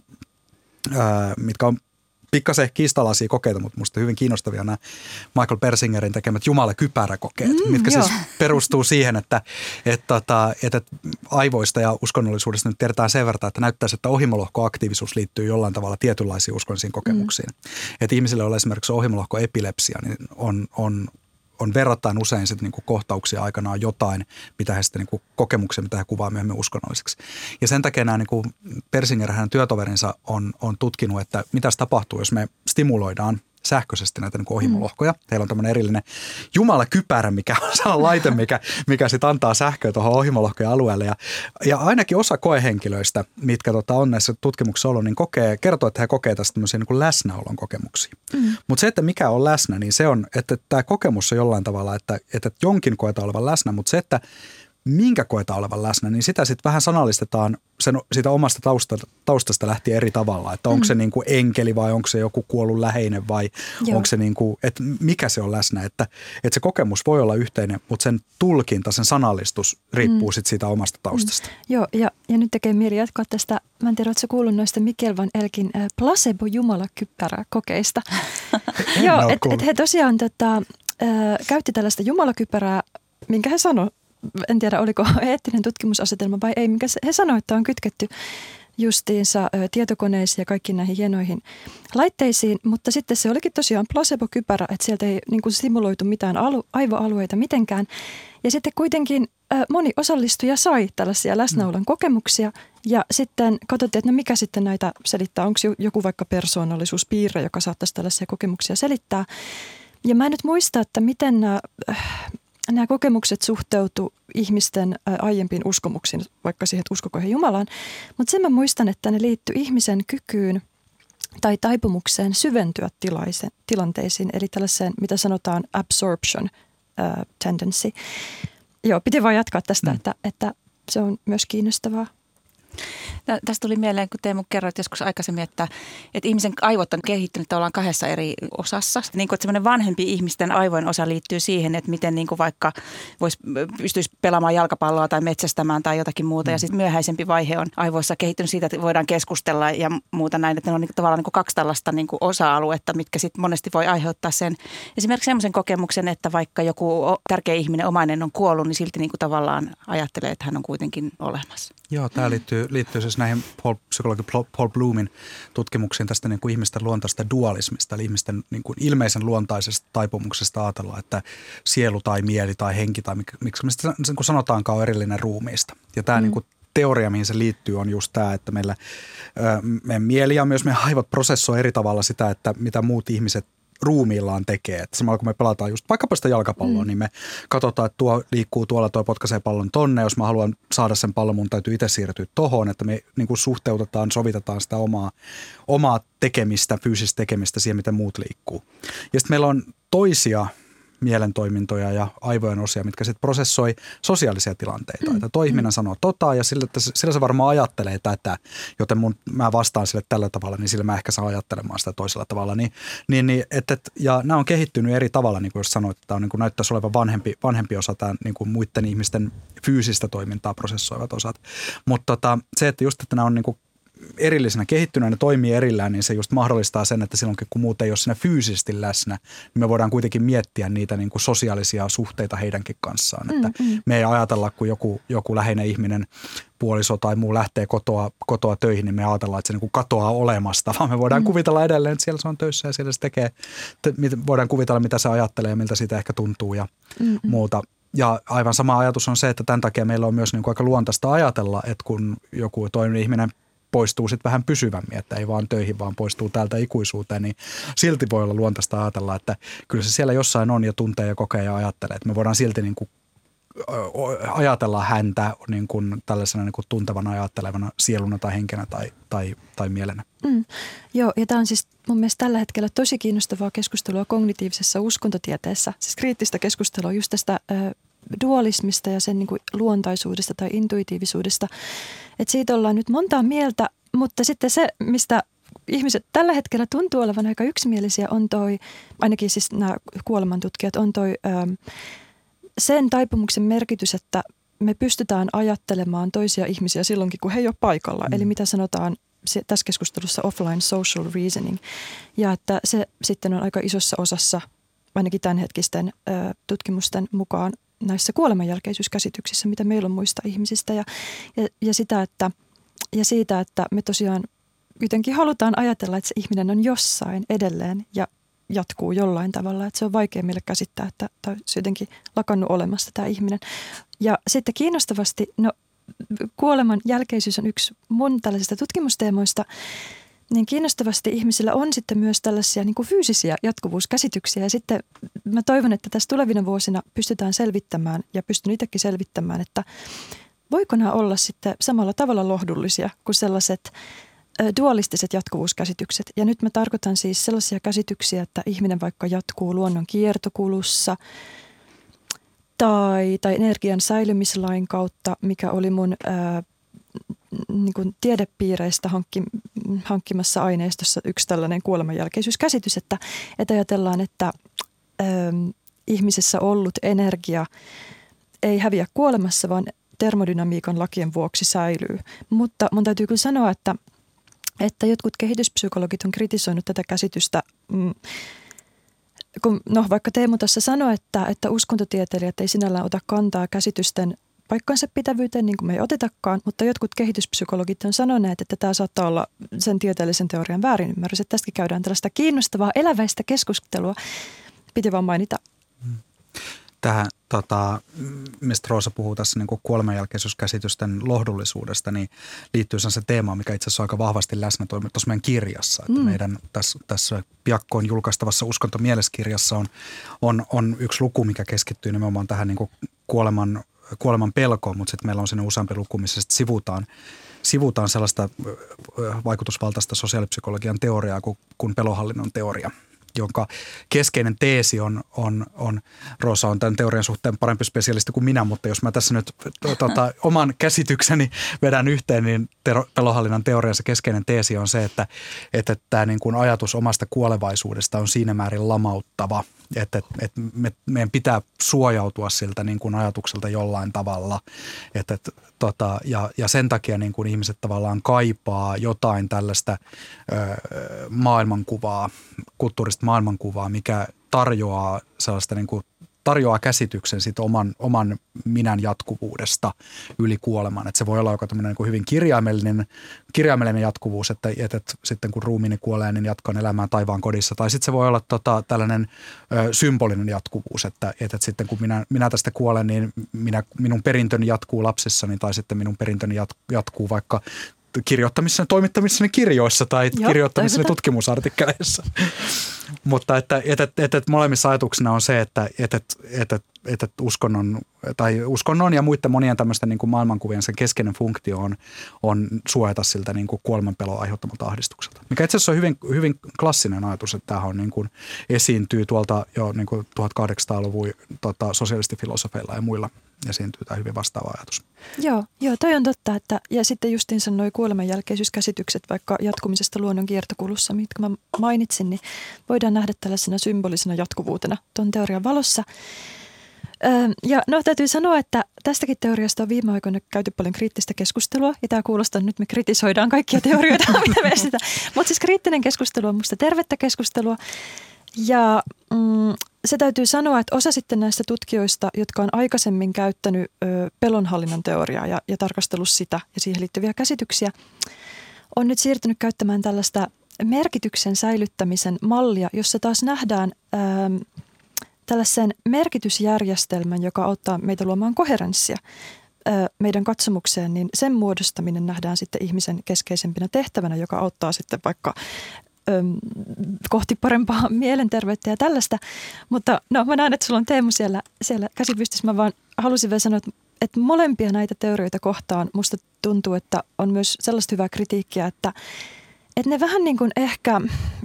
Speaker 4: ää, mitkä on pikkasen kiistalaisia kokeita, mutta musta hyvin kiinnostavia nämä Michael Persingerin tekemät jumalakypäräkokeet, mm, mitkä joo. siis perustuu siihen, että, että, että, että aivoista ja uskonnollisuudesta nyt tiedetään sen verran, että näyttäisi, että ohimolohkoaktiivisuus liittyy jollain tavalla tietynlaisiin uskonnollisiin kokemuksiin. Mm. Että ihmisille, joilla esimerkiksi ohimolohkoepilepsia, niin on, on on verrattain usein sitten niinku kohtauksia aikanaan jotain, mitä he sitten niinku kokemuksia, mitä he kuvaa myöhemmin uskonnolliseksi. Ja sen takia nämä niinku Persinger ja hänen työtoverinsa on, on tutkinut, että mitä tapahtuu, jos me stimuloidaan sähköisesti näitä niin kuin ohimolohkoja. Heillä on tämmöinen erillinen jumalakypärä, mikä on sellainen laite, mikä, mikä sitten antaa sähköä tuohon ohimolohkojen alueelle. Ja, ja ainakin osa koehenkilöistä, mitkä tota, on näissä tutkimuksissa ollut, niin kokee, kertoo, että he kokee tästä tämmöisiä niin kuin läsnäolon kokemuksia. Mm. Mutta se, että mikä on läsnä, niin se on, että tämä kokemus on jollain tavalla, että, että jonkin koetaan olevan läsnä, mutta se, että minkä koetaan olevan läsnä, niin sitä sitten vähän sanallistetaan sen, siitä omasta taustasta, taustasta lähtien eri tavalla. Että onko mm. se niin kuin enkeli vai onko se joku kuollut läheinen vai Joo. onko se niin kuin, että mikä se on läsnä. Että, että se kokemus voi olla yhteinen, mutta sen tulkinta, sen sanallistus riippuu mm. sitten siitä omasta taustasta. Mm.
Speaker 5: Joo, ja, ja nyt tekee mieli jatkaa tästä, mä en tiedä, oletko kuullut noista Mikel van Elkin äh, placebo-jumalakypärä-kokeista. Joo, no, että et he tosiaan tota, äh, käytti tällaista jumalakypärää, minkä he sanoi, en tiedä oliko eettinen tutkimusasetelma vai ei, minkä he sanoivat, että on kytketty justiinsa tietokoneisiin ja kaikkiin näihin hienoihin laitteisiin, mutta sitten se olikin tosiaan placebo-kypärä, että sieltä ei niin kuin stimuloitu mitään alu, aivoalueita mitenkään. Ja sitten kuitenkin moni osallistuja sai tällaisia läsnäolon kokemuksia ja sitten katsottiin, että no mikä sitten näitä selittää, onko joku vaikka persoonallisuuspiirre, joka saattaisi tällaisia kokemuksia selittää. Ja mä en nyt muista, että miten nämä... Nämä kokemukset suhteutu ihmisten aiempiin uskomuksiin, vaikka siihen, että uskoko he Jumalaan. Mutta sen mä muistan, että ne liittyy ihmisen kykyyn tai taipumukseen syventyä tilaisen, tilanteisiin, eli tällaiseen, mitä sanotaan absorption uh, tendency. Joo, piti vaan jatkaa tästä, mm. että, että se on myös kiinnostavaa.
Speaker 2: Tästä tuli mieleen, kun Teemu kerroit joskus aikaisemmin, että, että ihmisen aivot on kehittynyt tavallaan kahdessa eri osassa. Niin kuin, että semmoinen vanhempi ihmisten aivojen osa liittyy siihen, että miten niin kuin vaikka vois, pystyisi pelaamaan jalkapalloa tai metsästämään tai jotakin muuta. Mm. Ja sitten myöhäisempi vaihe on aivoissa kehittynyt siitä, että voidaan keskustella ja muuta näin. Että ne on niin kuin, tavallaan niin kuin kaksi tällaista niin kuin osa-aluetta, mitkä sitten monesti voi aiheuttaa sen. Esimerkiksi semmoisen kokemuksen, että vaikka joku tärkeä ihminen, omainen on kuollut, niin silti niin kuin tavallaan ajattelee, että hän on kuitenkin olemassa.
Speaker 4: Joo, tämä liittyy, liittyy siis näihin Paul, psykologi Paul Bloomin tutkimuksiin tästä niin kuin ihmisten luontaista dualismista, eli ihmisten niin kuin ilmeisen luontaisesta taipumuksesta ajatella, että sielu tai mieli tai henki tai miksi me sitä niin kuin sanotaankaan on erillinen ruumiista. Ja tämä mm. niin kuin teoria, mihin se liittyy, on just tämä, että meillä meidän mieli ja myös meidän aivot prosessoi eri tavalla sitä, että mitä muut ihmiset ruumiillaan tekee. Että samalla kun me pelataan just vaikkapa sitä jalkapalloa, mm. niin me katsotaan, että tuo liikkuu tuolla, tuo potkaisee pallon tonne. Jos mä haluan saada sen pallon, mun täytyy itse siirtyä tohon, että me niin kuin suhteutetaan, sovitetaan sitä omaa, omaa tekemistä, fyysistä tekemistä siihen, miten muut liikkuu. Ja sitten meillä on toisia mielentoimintoja ja aivojen osia, mitkä sitten prosessoi sosiaalisia tilanteita. Mm. Että toi ihminen mm. sanoo tota ja sillä, sillä se varmaan ajattelee tätä, joten mun, mä vastaan sille tällä tavalla, niin sillä mä ehkä saan ajattelemaan sitä toisella tavalla. Niin, niin, niin, et, et, ja nämä on kehittynyt eri tavalla, niin kuin jos sanoit, että tämä on, niin kuin näyttäisi olevan vanhempi, vanhempi osa, tämä niin kuin muiden ihmisten fyysistä toimintaa prosessoivat osat. Mutta tota, se, että just, että nämä on niin kuin erillisenä kehittyneenä, ne toimii erillään, niin se just mahdollistaa sen, että silloin kun muut ei ole siinä fyysisesti läsnä, niin me voidaan kuitenkin miettiä niitä niin kuin sosiaalisia suhteita heidänkin kanssaan. Mm, että mm. me ei ajatella, kun joku, joku läheinen ihminen, puoliso tai muu lähtee kotoa, kotoa töihin, niin me ajatellaan, että se niin kuin katoaa olemasta, vaan me voidaan mm. kuvitella edelleen, että siellä se on töissä ja siellä se tekee, voidaan kuvitella, mitä se ajattelee ja miltä siitä ehkä tuntuu ja mm, muuta. Ja aivan sama ajatus on se, että tämän takia meillä on myös niin kuin aika luontaista ajatella, että kun joku toinen ihminen poistuu sitten vähän pysyvämmin, että ei vaan töihin, vaan poistuu täältä ikuisuuteen, niin silti voi olla luontaista ajatella, että kyllä se siellä jossain on ja tuntee ja kokee ja ajattelee, että me voidaan silti niin kuin ajatella häntä niin kuin tällaisena niin kuin tuntevana, ajattelevana sieluna tai henkenä tai, tai, tai mielenä.
Speaker 5: Mm. Joo, ja tämä on siis mun mielestä tällä hetkellä tosi kiinnostavaa keskustelua kognitiivisessa uskontotieteessä, siis kriittistä keskustelua just tästä ö, dualismista ja sen niin kuin luontaisuudesta tai intuitiivisuudesta. Et siitä ollaan nyt montaa mieltä, mutta sitten se, mistä ihmiset tällä hetkellä tuntuu olevan aika yksimielisiä, on toi, ainakin siis nämä kuolemantutkijat, on toi ö, sen taipumuksen merkitys, että me pystytään ajattelemaan toisia ihmisiä silloinkin, kun he ei ole paikalla. Mm. Eli mitä sanotaan tässä keskustelussa offline social reasoning. Ja että se sitten on aika isossa osassa, ainakin tämänhetkisten ö, tutkimusten mukaan, näissä kuolemanjälkeisyyskäsityksissä, mitä meillä on muista ihmisistä. Ja, ja, ja, sitä, että, ja siitä, että me tosiaan jotenkin halutaan ajatella, että se ihminen on jossain edelleen ja jatkuu jollain tavalla. Että se on vaikea meille käsittää, että tämä on jotenkin lakannut olemasta tämä ihminen. Ja sitten kiinnostavasti, no kuoleman jälkeisyys on yksi mun tällaisista tutkimusteemoista, niin kiinnostavasti ihmisillä on sitten myös tällaisia niin kuin fyysisiä jatkuvuuskäsityksiä. Ja sitten mä toivon, että tässä tulevina vuosina pystytään selvittämään ja pystyn itsekin selvittämään, että voiko nämä olla sitten samalla tavalla lohdullisia kuin sellaiset dualistiset jatkuvuuskäsitykset. Ja nyt mä tarkoitan siis sellaisia käsityksiä, että ihminen vaikka jatkuu luonnon kiertokulussa tai, tai energian säilymislain kautta, mikä oli mun ää, niin kuin tiedepiireistä hankki, hankkimassa aineistossa yksi tällainen kuolemanjälkeisyyskäsitys, että, että ajatellaan, että ää, ihmisessä ollut energia ei häviä kuolemassa, vaan termodynamiikan lakien vuoksi säilyy. Mutta mun täytyy kyllä sanoa, että, että jotkut kehityspsykologit on kritisoinut tätä käsitystä. Mm, kun, no vaikka Teemu tässä sanoi, että, että uskontotieteilijät ei sinällään ota kantaa käsitysten paikkansa pitävyyteen, niin kuin me ei otetakaan, mutta jotkut kehityspsykologit on sanoneet, että tämä saattaa olla sen tieteellisen teorian väärinymmärrys, että tästäkin käydään tällaista kiinnostavaa eläväistä keskustelua. Piti vaan mainita.
Speaker 4: Tähän, tota, mistä Roosa puhuu tässä niin kuin kuolemanjälkeisyyskäsitysten lohdullisuudesta, niin liittyy se teema, mikä itse asiassa on aika vahvasti läsnä tuossa meidän kirjassa. Että mm. meidän tässä, tässä piakkoon julkaistavassa uskontomieleskirjassa on, on, on yksi luku, mikä keskittyy nimenomaan tähän niin kuin kuoleman, kuoleman pelkoon, mutta sitten meillä on sinne useampi luku, missä sitten sivutaan, sivutaan sellaista vaikutusvaltaista sosiaalipsykologian teoriaa kuin, kuin pelohallinnon teoria, jonka keskeinen teesi on, on, on, Roosa on tämän teorian suhteen parempi spesialisti kuin minä, mutta jos mä tässä nyt tota, oman käsitykseni vedän yhteen, niin tero, pelohallinnan teoriassa keskeinen teesi on se, että, että tämä niin kuin ajatus omasta kuolevaisuudesta on siinä määrin lamauttava, että, että me, meidän pitää suojautua siltä niin kuin ajatukselta jollain tavalla, että, että, tota, ja, ja sen takia niin kuin ihmiset tavallaan kaipaa jotain tällaista ö, maailmankuvaa, kulttuurista maailmankuvaa, mikä tarjoaa sellaista niin kuin, tarjoaa käsityksen siitä oman, oman minän jatkuvuudesta yli kuoleman. Että se voi olla joku tämmöinen niin kuin hyvin kirjaimellinen, kirjaimellinen jatkuvuus, että, että, että sitten kun ruumiini kuolee, niin jatkan elämää taivaan kodissa. Tai sitten se voi olla tota, tällainen ö, symbolinen jatkuvuus, että, että, että sitten kun minä, minä tästä kuolen, niin minä, minun perintöni jatkuu lapsissani tai sitten minun perintöni jat, jatkuu vaikka kirjoittamissani, toimittamissani kirjoissa tai Joo, kirjoittamissani tutkimusartikkeleissa. Mutta että, että, että, että molemmissa ajatuksena on se, että, että, että, että uskonnon, tai uskonnon ja muiden monien tämmöisten niin kuin maailmankuvien sen keskeinen funktio on, on suojata siltä niin kuin kuolemanpelon aiheuttamalta ahdistukselta. Mikä itse asiassa on hyvin, hyvin klassinen ajatus, että tämähän on niin kuin esiintyy tuolta jo niin kuin tuhatkahdeksansataaluvun tota, sosialistifilosofeilla ja muilla esiintyy tämä hyvin vastaava ajatus.
Speaker 5: Joo, joo, toi on totta. Että, ja sitten justiinsa nuo kuolemanjälkeisyyskäsitykset vaikka jatkumisesta luonnon kiertokulussa, mitkä mä mainitsin, niin voidaan nähdä tällaisena symbolisena jatkuvuutena tuon teorian valossa. Öö, ja no täytyy sanoa, että tästäkin teoriasta on viime aikoina käyty paljon kriittistä keskustelua. Ja tämä kuulostaa, että nyt me kritisoidaan kaikkia teorioita, mitä me estetään. Mutta siis kriittinen keskustelu on musta tervettä keskustelua. Ja mm, se täytyy sanoa, että osa sitten näistä tutkijoista, jotka on aikaisemmin käyttänyt ö, pelonhallinnan teoriaa ja, ja tarkastellut sitä ja siihen liittyviä käsityksiä, on nyt siirtynyt käyttämään tällaista merkityksen säilyttämisen mallia, jossa taas nähdään ö, tällaisen merkitysjärjestelmän, joka auttaa meitä luomaan koherenssia ö, meidän katsomukseen, niin sen muodostaminen nähdään sitten ihmisen keskeisempänä tehtävänä, joka auttaa sitten vaikka kohti parempaa mielenterveyttä ja tällaista. Mutta no mä näen, että sulla on Teemu siellä, siellä käsipystyssä. Mä vaan halusin vielä sanoa, että, että molempia näitä teorioita kohtaan musta tuntuu, että on myös sellaista hyvää kritiikkiä, että, että ne vähän niin kuin ehkä,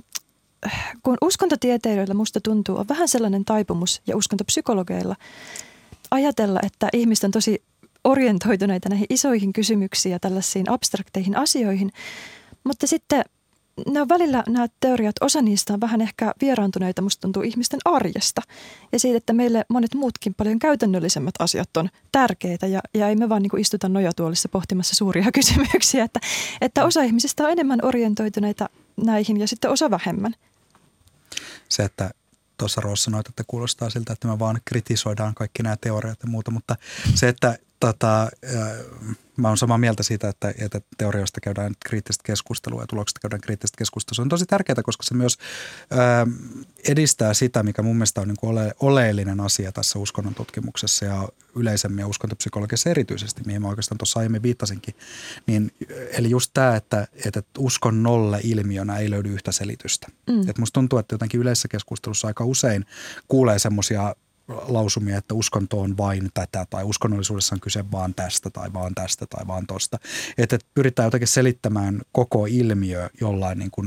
Speaker 5: kun uskontotieteilijöillä musta tuntuu, on vähän sellainen taipumus ja uskontopsykologeilla ajatella, että ihmiset on tosi orientoituneita näihin isoihin kysymyksiin ja tällaisiin abstrakteihin asioihin, mutta sitten ne on välillä nämä teoriat, osa niistä on vähän ehkä vieraantuneita, musta tuntuu ihmisten arjesta. Ja siitä, että meille monet muutkin paljon käytännöllisemmät asiat on tärkeitä ja, ja ei me vaan niin kuin istuta nojatuolissa pohtimassa suuria kysymyksiä. Että, että osa ihmisistä on enemmän orientoituneita näihin ja sitten osa vähemmän.
Speaker 4: Se, että tuossa Roosa sanoit, että kuulostaa siltä, että me vaan kritisoidaan kaikki nämä teoriat ja muuta, mutta se, että tota, mä oon samaa mieltä siitä, että, että teorioista käydään kriittistä keskustelua ja tuloksista käydään kriittistä keskustelua. Se on tosi tärkeää, koska se myös ää, edistää sitä, mikä mun mielestä on niin kuin ole, oleellinen asia tässä uskonnon tutkimuksessa ja yleisemmin ja uskontopsykologiassa erityisesti, mihin mä oikeastaan tuossa aiemmin viittasinkin. Niin, eli just tämä, että, että uskonnolle ilmiönä ei löydy yhtä selitystä. Mm. Että musta tuntuu, että jotenkin yleisessä keskustelussa aika usein kuulee semmoisia lausumia, että uskonto on vain tätä tai uskonnollisuudessa on kyse vaan tästä tai vaan tästä tai vaan tosta. Että pyritään jotenkin selittämään koko ilmiö jollain niin kuin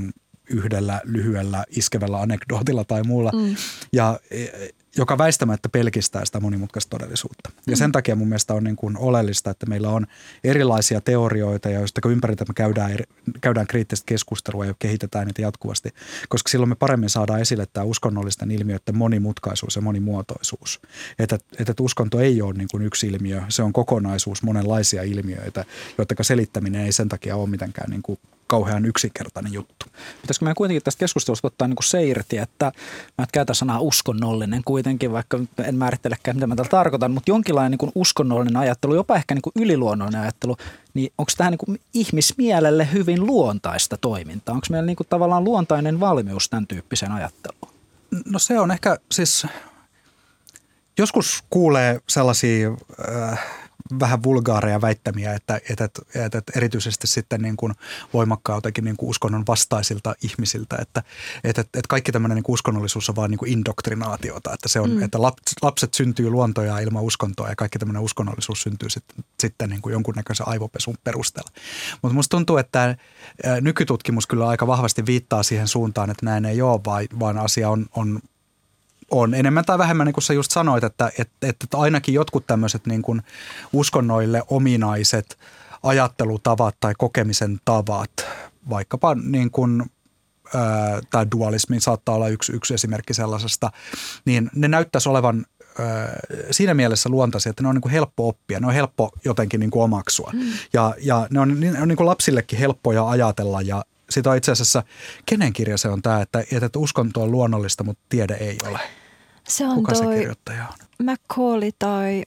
Speaker 4: yhdellä lyhyellä iskevällä anekdootilla tai muulla,
Speaker 5: Mm.
Speaker 4: ja joka väistämättä pelkistää sitä monimutkaista todellisuutta. Ja sen takia mun mielestä on niin kuin oleellista, että meillä on erilaisia teorioita, ja joista ympäriltä me käydään, käydään kriittistä keskustelua ja kehitetään niitä jatkuvasti, koska silloin me paremmin saadaan esille tämä uskonnollisten ilmiöiden monimutkaisuus ja monimuotoisuus. Että, että uskonto ei ole niin kuin yksi ilmiö, se on kokonaisuus monenlaisia ilmiöitä, joiden selittäminen ei sen takia ole mitenkään niin kuin kauhean yksinkertainen juttu.
Speaker 3: Pitäisikö meidän kuitenkin tästä keskustelusta ottaa niin kuin se irti, että mä et käytä sanaa uskonnollinen kuitenkin, vaikka en määrittelekään, mitä mä tällä tarkoitan, mutta jonkinlainen niin kuin uskonnollinen ajattelu, jopa ehkä niin kuin yliluonnollinen ajattelu, niin onko tämä niin kuin ihmismielelle hyvin luontaista toimintaa? Onko meillä niin kuin tavallaan luontainen valmius tämän tyyppiseen ajatteluun?
Speaker 4: No se on ehkä siis, joskus kuulee sellaisia äh, vähän vulgaareja väittämiä, että, että, että, että erityisesti sitten niin kuin voimakkaan jotenkin niin kuin uskonnon vastaisilta ihmisiltä, että, että, että kaikki tämmöinen niin kuin uskonnollisuus on vaan niin kuin indoktrinaatiota, että se on, mm. että lapset syntyy luontoja ilman uskontoa ja kaikki tämmöinen uskonnollisuus syntyy sitten, sitten niin kuin jonkunnäköisen aivopesun perusteella. Mutta musta tuntuu, että nykytutkimus kyllä aika vahvasti viittaa siihen suuntaan, että näin ei ole, vaan asia on, on On enemmän tai vähemmän, niin kuin sä just sanoit, että, että, että ainakin jotkut tämmöiset niin kuin uskonnoille ominaiset ajattelutavat tai kokemisen tavat, vaikkapa niin kuin, ää, tämä dualismi saattaa olla yksi, yksi esimerkki sellaisesta, niin ne näyttäisi olevan ää, siinä mielessä luontaisia, että ne on niin kuin helppo oppia, ne on helppo jotenkin niin kuin omaksua. Mm. Ja, ja ne on, ne on niin kuin lapsillekin helppoja ajatella ja siitä on itse asiassa, kenen kirja se on tämä, että, että uskonto on luonnollista, mutta tiede ei ole.
Speaker 5: Se on
Speaker 4: Kuka
Speaker 5: toi
Speaker 4: se kirjoittaja on?
Speaker 5: Macaulay tai...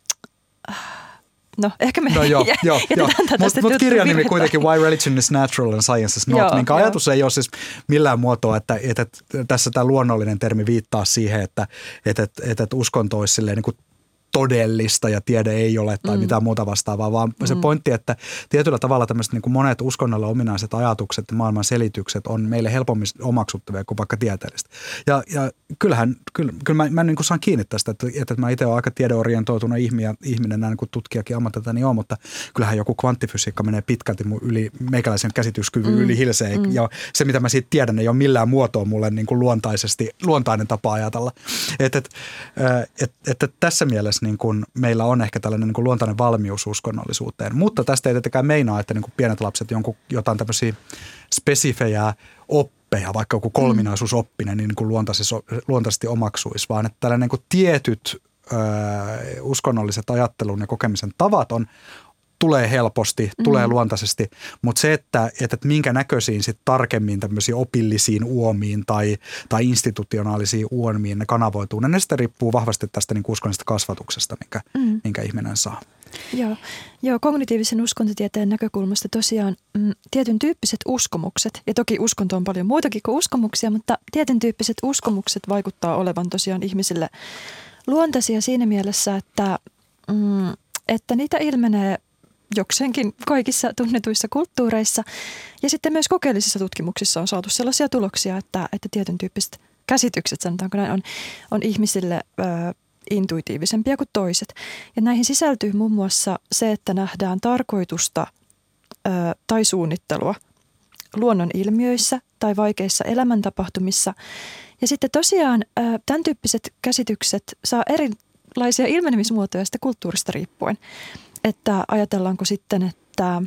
Speaker 5: No ehkä me
Speaker 4: no, joo,
Speaker 5: jä,
Speaker 4: joo, joo. Mutta mut kirjan nimi kuitenkin Why Religion is Natural and Science is Not, joo, minkä joo. ajatus ei ole siis millään muotoa, että, että, että tässä tämä luonnollinen termi viittaa siihen, että, että, että, että uskonto olisi silleen niin kuin todellista ja tiede ei ole tai mm. mitään muuta vastaavaa, vaan mm. se pointti, että tietyllä tavalla tämmöiset niin kuin monet uskonnolle ominaiset ajatukset ja maailman selitykset on meille helpommin omaksuttavia kuin vaikka tieteellistä. Ja, ja kyllähän, kyllä, kyllä mä, mä niin kuin saan kiinni tästä, että, että mä itse olen aika tiedeorientoitunut ihminen, ihminen näin niin kuin tutkijakin ammatiltani on, mutta kyllähän joku kvanttifysiikka menee pitkälti mun yli, meikäläisen käsityskyvyn mm. yli hilseen mm. ja se mitä mä siitä tiedän ei ole millään muotoa mulle niin kuin luontaisesti, luontainen tapa ajatella. Että et, et, et, et tässä mielessä niin kuin meillä on ehkä tällainen niin kuin luontainen valmius uskonnollisuuteen. Mutta tästä ei tietenkään meinaa, että niin kuin pienet lapset jonkun, jotain tämmöisiä spesifejä oppeja, vaikka joku kolminaisuusoppinen, niin, niin kuin luontaisesti, luontaisesti omaksuisi, vaan että tällainen niin kuin tietyt ö, uskonnolliset ajattelun ja kokemisen tavat on tulee helposti, tulee mm. luontaisesti, mutta se, että, että minkä näköisiin sitten tarkemmin tämmöisiin opillisiin uomiin tai, tai institutionaalisiin uomiin ne kanavoituu, ne sitten riippuu vahvasti tästä niin uskonnollisesta kasvatuksesta, minkä, mm. minkä ihminen saa.
Speaker 5: Joo. Joo, kognitiivisen uskontotieteen näkökulmasta tosiaan mm, tietyn tyyppiset uskomukset, ja toki uskonto on paljon muutakin kuin uskomuksia, mutta tietyn tyyppiset uskomukset vaikuttaa olevan tosiaan ihmisille luontaisia siinä mielessä, että, mm, että niitä ilmenee jokseenkin kaikissa tunnetuissa kulttuureissa. Ja sitten myös kokeellisissa tutkimuksissa on saatu sellaisia tuloksia, että, että tietyn tyyppiset käsitykset, sanotaanko näin, on, on ihmisille ö, intuitiivisempia kuin toiset. Ja näihin sisältyy muun muassa se, että nähdään tarkoitusta ö, tai suunnittelua luonnon ilmiöissä tai vaikeissa elämäntapahtumissa. Ja sitten tosiaan ö, tämän tyyppiset käsitykset saa erilaisia ilmenemismuotoja sitä kulttuurista riippuen. Että ajatellaanko sitten, että,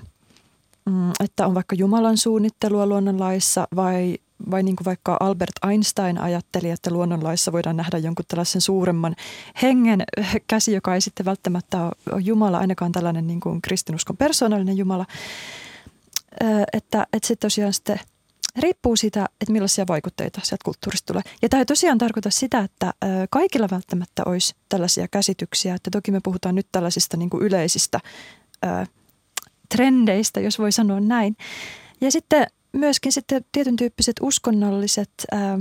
Speaker 5: mm, että on vaikka Jumalan suunnittelua luonnonlaissa vai, vai niin kuin vaikka Albert Einstein ajatteli, että luonnonlaissa voidaan nähdä jonkun tällaisen suuremman hengen käsi, joka ei sitten välttämättä ole Jumala, ainakaan tällainen niin kuin kristinuskon persoonallinen Jumala. Että, että se tosiaan sitten riippuu siitä, että millaisia vaikutteita sieltä kulttuurista tulee. Ja tämä ei tosiaan tarkoita sitä, että kaikilla välttämättä olisi tällaisia käsityksiä. Että toki me puhutaan nyt tällaisista niin kuin yleisistä ää, trendeistä, jos voi sanoa näin. Ja sitten myöskin sitten tietyn tyyppiset uskonnolliset ää,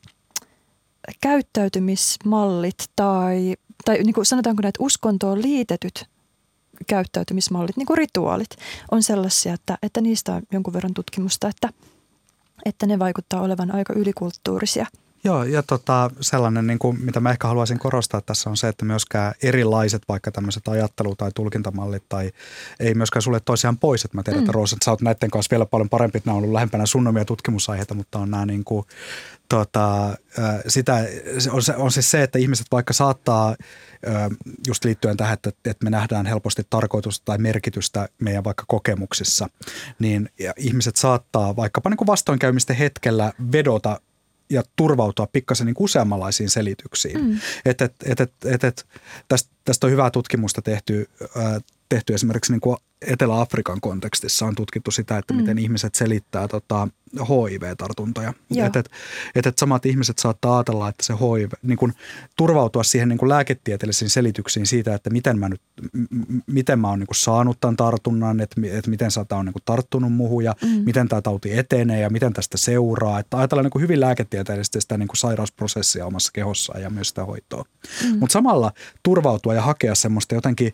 Speaker 5: käyttäytymismallit tai, tai niin kuin sanotaanko näitä uskontoon liitetyt käyttäytymismallit, niin kuin rituaalit, on sellaisia, että, että niistä on jonkun verran tutkimusta, että että ne vaikuttaa olevan aika ylikulttuurisia.
Speaker 4: Joo, ja tota, sellainen, niin kuin, mitä mä ehkä haluaisin korostaa tässä on se, että myöskään erilaiset vaikka tämmöiset ajattelu- tai tulkintamallit tai ei myöskään sulle toisiaan pois. Että mä tiedän, mm. että Roosa, että sä oot näiden kanssa vielä paljon parempi, että nämä on ollut lähempänä sun omia tutkimusaiheita, mutta on nämä niin kuin, tota, sitä, on, se, on siis se, että ihmiset vaikka saattaa just liittyen tähän, että, että me nähdään helposti tarkoitusta tai merkitystä meidän vaikka kokemuksissa, niin ihmiset saattaa vaikkapa niin kuin vastoinkäymisten hetkellä vedota ja turvautua pikkasen niin useammanlaisiin selityksiin. Mm. Et, et, et, et, et, et, tästä, tästä on hyvää tutkimusta tehty, äh, tehty esimerkiksi niin kuin Etelä-Afrikan kontekstissa on tutkittu sitä, että mm. miten ihmiset selittää tota, H I V-tartuntoja. Että et, et, et samat ihmiset saattaa ajatella, että se H I V, niin kuin turvautua siihen niin kuin lääketieteellisiin selityksiin siitä, että miten mä nyt, m- miten mä oon niin kuin saanut tämän tartunnan, että, että miten sä on niin kuin tarttunut muuhun ja mm. miten tämä tauti etenee ja miten tästä seuraa. Että ajatellaan niin kuin hyvin lääketieteellisesti sitä niin kuin sairausprosessia omassa kehossaan ja myös sitä hoitoa. Mm. Mutta samalla turvautua ja hakea semmoista jotenkin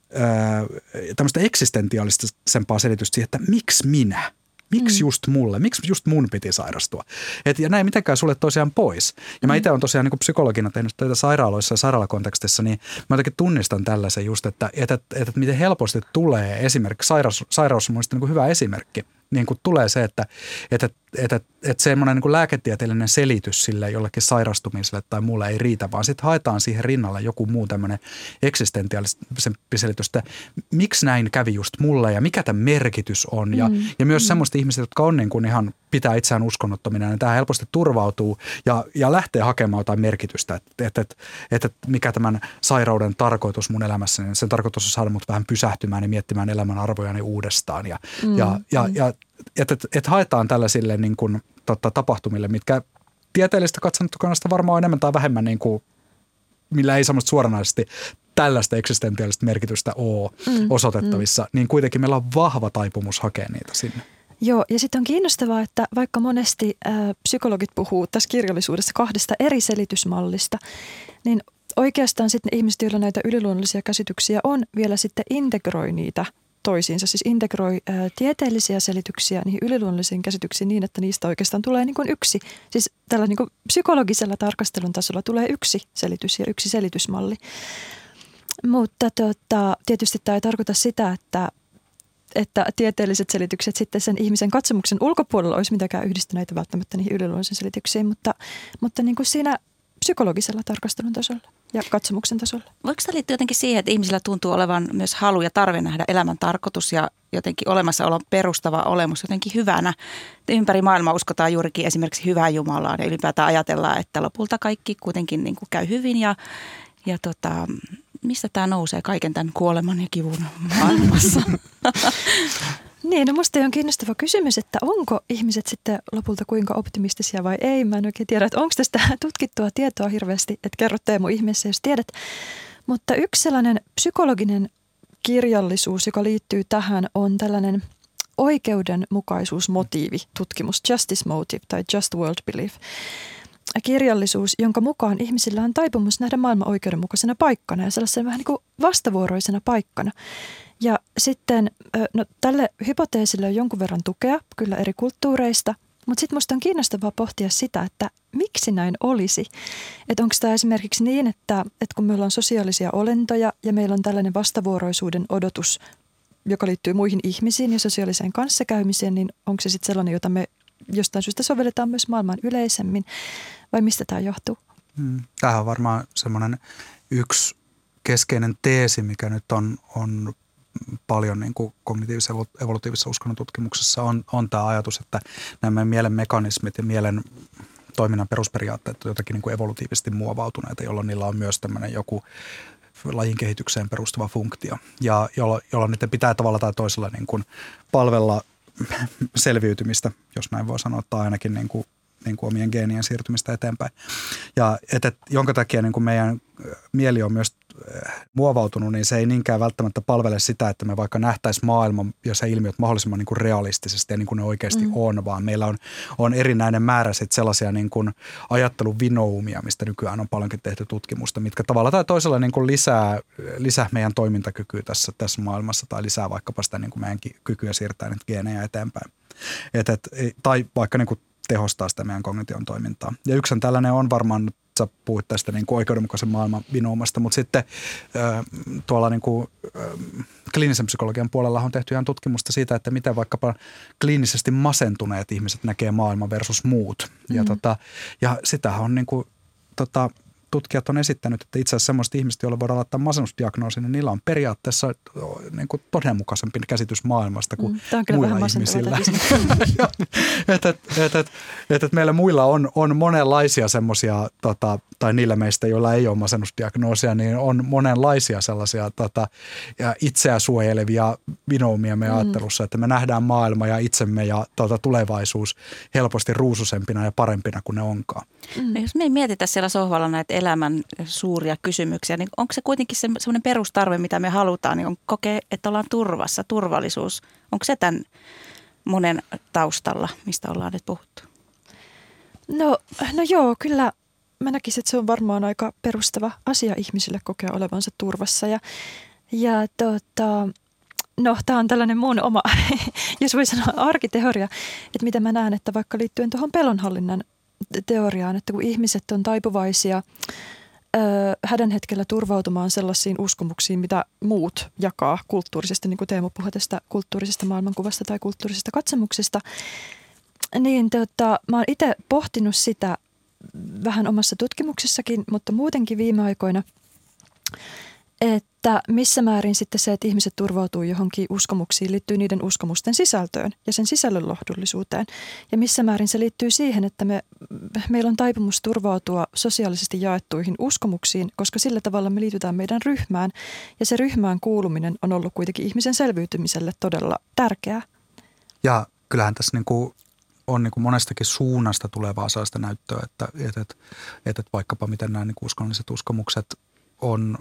Speaker 4: tämmöistä eksistentiaalisempaa selitystä siihen, että miksi minä? Miksi mm. just mulle? Miksi just mun piti sairastua? Et, ja näin ei mitenkään sulle tosiaan pois. Ja mä mm. itse olen tosiaan niin kuin psykologina tehnyt töitä sairaaloissa ja sairaalakontekstissa, niin mä jotenkin tunnistan tällaisen just, että, että, että, että miten helposti tulee esimerkiksi, sairaus, sairaus on mun niin kuin hyvä esimerkki, niin kuin tulee se, että, että, että, että, että semmoinen niin kuin lääketieteellinen selitys sille jollekin sairastumiselle tai muulle ei riitä, vaan sitten haetaan siihen rinnalle joku muu tämmöinen eksistentiaalisempi selitys, että miksi näin kävi just mulle ja mikä tämän merkitys on. Ja, mm. ja myös mm. semmoista ihmistä, jotka on niin kuin ihan pitää itseään uskonnottomina, niin tähän helposti turvautuu ja, ja lähtee hakemaan jotain merkitystä, että, että, että, että mikä tämän sairauden tarkoitus mun elämässä, niin sen tarkoitus on saada mut vähän pysähtymään ja miettimään elämän arvojani uudestaan ja, mm. ja, ja, ja että et, et haetaan tällaisille niin kuin, totta, tapahtumille, mitkä tieteellistä katsantokannasta varmaan on enemmän tai vähemmän, niin kuin, millä ei semmoista suoranaisesti tällaista eksistentiaalista merkitystä ole mm, osoitettavissa, mm. niin kuitenkin meillä on vahva taipumus hakea niitä sinne.
Speaker 5: Joo, ja sitten on kiinnostavaa, että vaikka monesti äh, psykologit puhuu tässä kirjallisuudessa kahdesta eri selitysmallista, niin oikeastaan sitten ne ihmiset, joilla näitä yliluonnollisia käsityksiä on, vielä sitten integroi niitä toisiinsa, siis integroi ää, tieteellisiä selityksiä niihin yliluonnollisiin käsityksiin niin, että niistä oikeastaan tulee niin kuin yksi, siis tällä niin kuin psykologisella tarkastelun tasolla tulee yksi selitys ja yksi selitysmalli. Mutta tota, tietysti tämä ei tarkoita sitä, että, että tieteelliset selitykset sitten sen ihmisen katsomuksen ulkopuolella olisi mitenkään yhdistyneitä välttämättä niihin yliluonnollisiin selityksiin, mutta, mutta niin kuin siinä psykologisella tarkastelun tasolla ja katsomuksen tasolla.
Speaker 2: Voiko tämä liittyä jotenkin siihen, että ihmisillä tuntuu olevan myös halu ja tarve nähdä elämän tarkoitus ja jotenkin olemassaolon perustava olemus jotenkin hyvänä? Ympäri maailmaa uskotaan juurikin esimerkiksi hyvää Jumalaa ja ylipäätään ajatellaan, että lopulta kaikki kuitenkin niin kuin käy hyvin ja, ja tota, mistä tämä nousee kaiken tämän kuoleman ja kivun maailmassa?
Speaker 5: Niin, no musta on kiinnostava kysymys, että onko ihmiset sitten lopulta kuinka optimistisia vai ei. Mä en oikein tiedä, että onko tästä tutkittua tietoa hirveästi, että kerro Teemu ihmeessä, jos tiedät. Mutta yksi sellainen psykologinen kirjallisuus, joka liittyy tähän, on tällainen oikeudenmukaisuusmotiivitutkimus, justice motive tai just world belief. Kirjallisuus, jonka mukaan ihmisillä on taipumus nähdä maailman oikeudenmukaisena paikkana ja sellaisena vähän niin kuin vastavuoroisena paikkana. Ja sitten no, tälle hypoteesille on jonkun verran tukea, kyllä eri kulttuureista, mutta sitten musta on kiinnostavaa pohtia sitä, että miksi näin olisi. Että onko tämä esimerkiksi niin, että, että kun meillä on sosiaalisia olentoja ja meillä on tällainen vastavuoroisuuden odotus, joka liittyy muihin ihmisiin ja sosiaaliseen kanssakäymiseen, niin onko se sitten sellainen, jota me jostain syystä sovelletaan myös maailmaan yleisemmin, vai mistä tämä johtuu?
Speaker 4: Hmm. Tämähän on varmaan semmoinen yksi keskeinen teesi, mikä nyt on, on paljon niin kuin kognitiivisessa evolutiivisessa uskonnotutkimuksessa on, on tämä ajatus, että nämä mielen mekanismit ja mielen toiminnan perusperiaatteet on jotenkin niin kuin evolutiivisesti muovautuneita, jolloin niillä on myös tämmöinen joku lajin kehitykseen perustuva funktio, ja jolloin, jolloin niiden pitää tavalla tai toisella niin kuin palvella selviytymistä, jos näin voi sanoa, tai ainakin niin kuin, niin kuin omien geenien siirtymistä eteenpäin. Ja et, et, jonka takia niin kuin meidän mieli on myös muovautunut, niin se ei niinkään välttämättä palvele sitä, että me vaikka nähtäisiin maailma ja se ilmiöt mahdollisimman niin kuin realistisesti ja niin kuin ne oikeasti mm. on, vaan meillä on, on erinäinen määrä sit sellaisia niin kuin ajatteluvinoumia, mistä nykyään on paljonkin tehty tutkimusta, mitkä tavalla tai toisella niin kuin lisää, lisää meidän toimintakykyä tässä, tässä maailmassa tai lisää vaikkapa sitä niin kuin meidän kykyä siirtää niitä geenejä eteenpäin. Et, et, tai vaikka niin kuin tehostaa sitä meidän kognition toimintaa. Ja yksi tällainen on varmaan, sä puhuit tästä niin kuin oikeudenmukaisen maailman vinoumasta, mutta sitten äh, tuolla niin kuin, äh, kliinisen psykologian puolella on tehty ihan tutkimusta siitä, että miten vaikkapa kliinisesti masentuneet ihmiset näkee maailman versus muut. Mm. Ja, tota, ja sitähän on niin kuin, tota, tutkijat on esittänyt, että itse asiassa sellaiset ihmiset, joilla voidaan laittaa masennusdiagnoosi, niin niillä on periaatteessa niin kuin todenmukaisempi käsitys maailmasta kuin mm, muilla ihmisillä. että et, et, et, et, et meillä muilla on, on monenlaisia semmoisia, tota, tai niillä meistä, joilla ei ole masennusdiagnoosia, niin on monenlaisia sellaisia tota, ja itseä suojelevia vinoumia meidän mm. ajattelussa, että me nähdään maailma ja itsemme ja tota, tulevaisuus helposti ruususempina ja parempina kuin ne onkaan.
Speaker 2: Mm. Jos me ei mietitä siellä sohvalla näitä elämän suuria kysymyksiä, niin onko se kuitenkin se, semmoinen perustarve, mitä me halutaan, niin on kokea, että ollaan turvassa, turvallisuus. Onko se tämän monen taustalla, mistä ollaan nyt puhuttu?
Speaker 5: No, no joo, kyllä mä näkisin, että se on varmaan aika perustava asia ihmisille kokea olevansa turvassa. Ja, ja tota, no tämä on tällainen mun oma, jos voi sanoa arkiteoria, että mitä mä näen, että vaikka liittyen tuohon pelonhallinnan teoriaan, että kun ihmiset on taipuvaisia ö, hädän hetkellä turvautumaan sellaisiin uskomuksiin, mitä muut jakaa kulttuurisesti, niin kuin Teemu puhui tästä kulttuurisesta maailmankuvasta tai kulttuurisesta katsomuksesta, niin tota, mä oon itse pohtinut sitä vähän omassa tutkimuksessakin, mutta muutenkin viime aikoina, että missä määrin sitten se, että ihmiset turvautuu johonkin uskomuksiin, liittyy niiden uskomusten sisältöön ja sen sisällön lohdullisuuteen. Ja missä määrin se liittyy siihen, että me, meillä on taipumus turvautua sosiaalisesti jaettuihin uskomuksiin, koska sillä tavalla me liitytään meidän ryhmään. Ja se ryhmään kuuluminen on ollut kuitenkin ihmisen selviytymiselle todella tärkeää.
Speaker 4: Ja kyllähän tässä niin kuin on niin kuin monestakin suunnasta tulevaa sellaista näyttöä, että, että, että, että vaikkapa miten nämä niin kuin uskonnolliset uskomukset on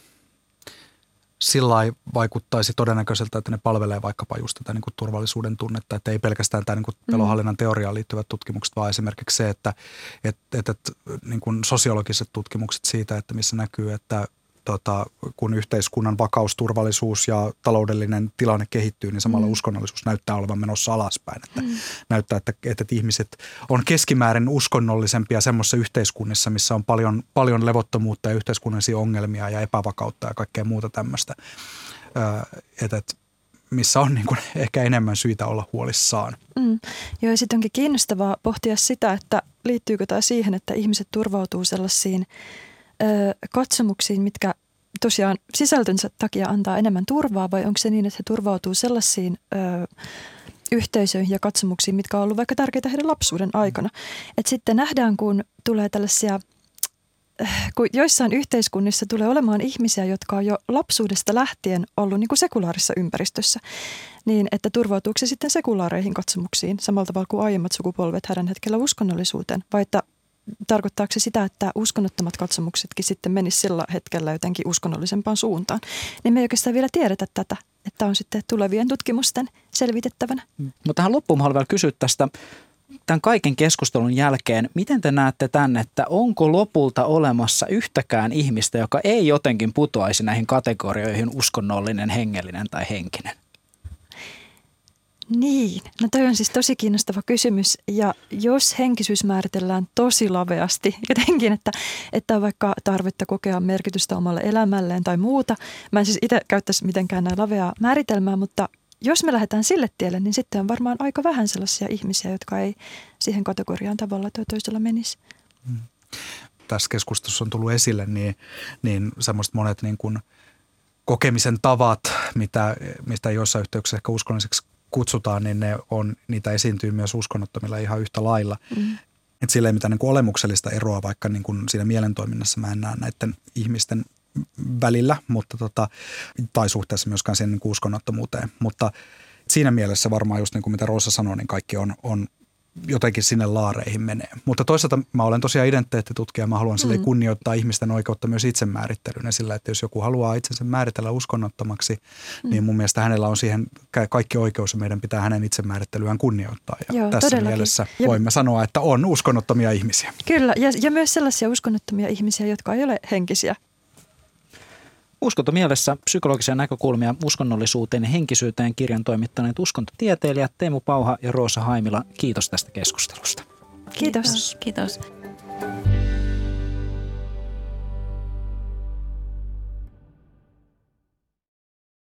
Speaker 4: sillä lailla vaikuttaisi todennäköiseltä, että ne palvelee vaikkapa just tätä niin kuin turvallisuuden tunnetta, että ei pelkästään tämä niin kuin pelonhallinnan teoriaan liittyvät tutkimukset, vaan esimerkiksi se, että et, et, et, niin kuin sosiologiset tutkimukset siitä, että missä näkyy, että tota, kun yhteiskunnan vakaus, turvallisuus ja taloudellinen tilanne kehittyy, niin samalla mm. uskonnollisuus näyttää olevan menossa alaspäin. Että mm. näyttää, että, että ihmiset on keskimäärin uskonnollisempia semmoisissa yhteiskunnissa, missä on paljon, paljon levottomuutta ja yhteiskunnallisia ongelmia ja epävakautta ja kaikkea muuta tämmöistä, että et, missä on niin kuin ehkä enemmän syitä olla huolissaan.
Speaker 5: Mm. Joo, ja sitten onkin kiinnostavaa pohtia sitä, että liittyykö tämä siihen, että ihmiset turvautuu sellaisiin katsomuksiin, mitkä tosiaan sisältönsä takia antaa enemmän turvaa, vai onko se niin, että he turvautuu sellaisiin ö, yhteisöihin ja katsomuksiin, mitkä on ollut vaikka tärkeitä heidän lapsuuden aikana. Et sitten nähdään, kun tulee tällaisia, kun joissain yhteiskunnissa tulee olemaan ihmisiä, jotka on jo lapsuudesta lähtien ollut niin kuin sekulaarissa ympäristössä, niin että turvautuuko se sitten sekulaareihin katsomuksiin samalla tavalla kuin aiemmat sukupolvet hädän hetkellä uskonnollisuuteen, vai että tarkoittaako se sitä, että uskonnottomat katsomuksetkin sitten menisivät sillä hetkellä jotenkin uskonnollisempaan suuntaan? Niin me ei oikeastaan vielä tiedetä tätä, että on sitten tulevien tutkimusten selvitettävänä.
Speaker 3: Mutta tähän loppuun haluan vielä kysyä tästä tämän kaiken keskustelun jälkeen. Miten te näette tämän, että onko lopulta olemassa yhtäkään ihmistä, joka ei jotenkin putoaisi näihin kategorioihin uskonnollinen, hengellinen tai henkinen?
Speaker 5: Niin, no toi on siis tosi kiinnostava kysymys, ja jos henkisyys määritellään tosi laveasti jotenkin, että, että on vaikka tarvetta kokea merkitystä omalle elämälleen tai muuta, mä en siis itse käyttäisi mitenkään näin laveaa määritelmää, mutta jos me lähdetään sille tielle, niin sitten on varmaan aika vähän sellaisia ihmisiä, jotka ei siihen kategoriaan tavalla tai toisella menisi.
Speaker 4: Hmm. Tässä keskustelussa on tullut esille, niin, niin semmoiset monet niin kuin kokemisen tavat, mitä, mistä joissain yhteyksissä ehkä uskonnolliseksi kutsutaan, niin ne on, niitä esiintyy myös uskonnottomilla ihan yhtä lailla. Mm. Että sillä ei mitään niin kuin olemuksellista eroa, vaikka niin kuin siinä mielentoiminnassa mä en näe näiden ihmisten välillä, mutta tota, tai suhteessa myöskään siihen niin kuin uskonnottomuuteen. Mutta siinä mielessä varmaan just niin kuin mitä Roosa sanoi, niin kaikki on, on jotenkin sinne laareihin menee. Mutta toisaalta mä olen tosiaan identiteettitutkija, mä haluan sille mm. kunnioittaa ihmisten oikeutta myös itsemäärittelyyn. Ja sillä, että jos joku haluaa itsensä määritellä uskonnottomaksi, mm. niin mun mielestä hänellä on siihen kaikki oikeus ja meidän pitää hänen itsemäärittelyään kunnioittaa. Ja Joo, tässä todellakin. Mielessä ja voimme sanoa, että on uskonnottomia ihmisiä.
Speaker 5: Kyllä, ja, ja myös sellaisia uskonnottomia ihmisiä, jotka ei ole henkisiä.
Speaker 3: Uskontomielessä psykologisia näkökulmia uskonnollisuuteen ja henkisyyteen kirjan toimittaneet uskontotieteilijät Teemu Pauha ja Roosa Haimila. Kiitos tästä keskustelusta.
Speaker 5: Kiitos.
Speaker 2: Kiitos. Kiitos.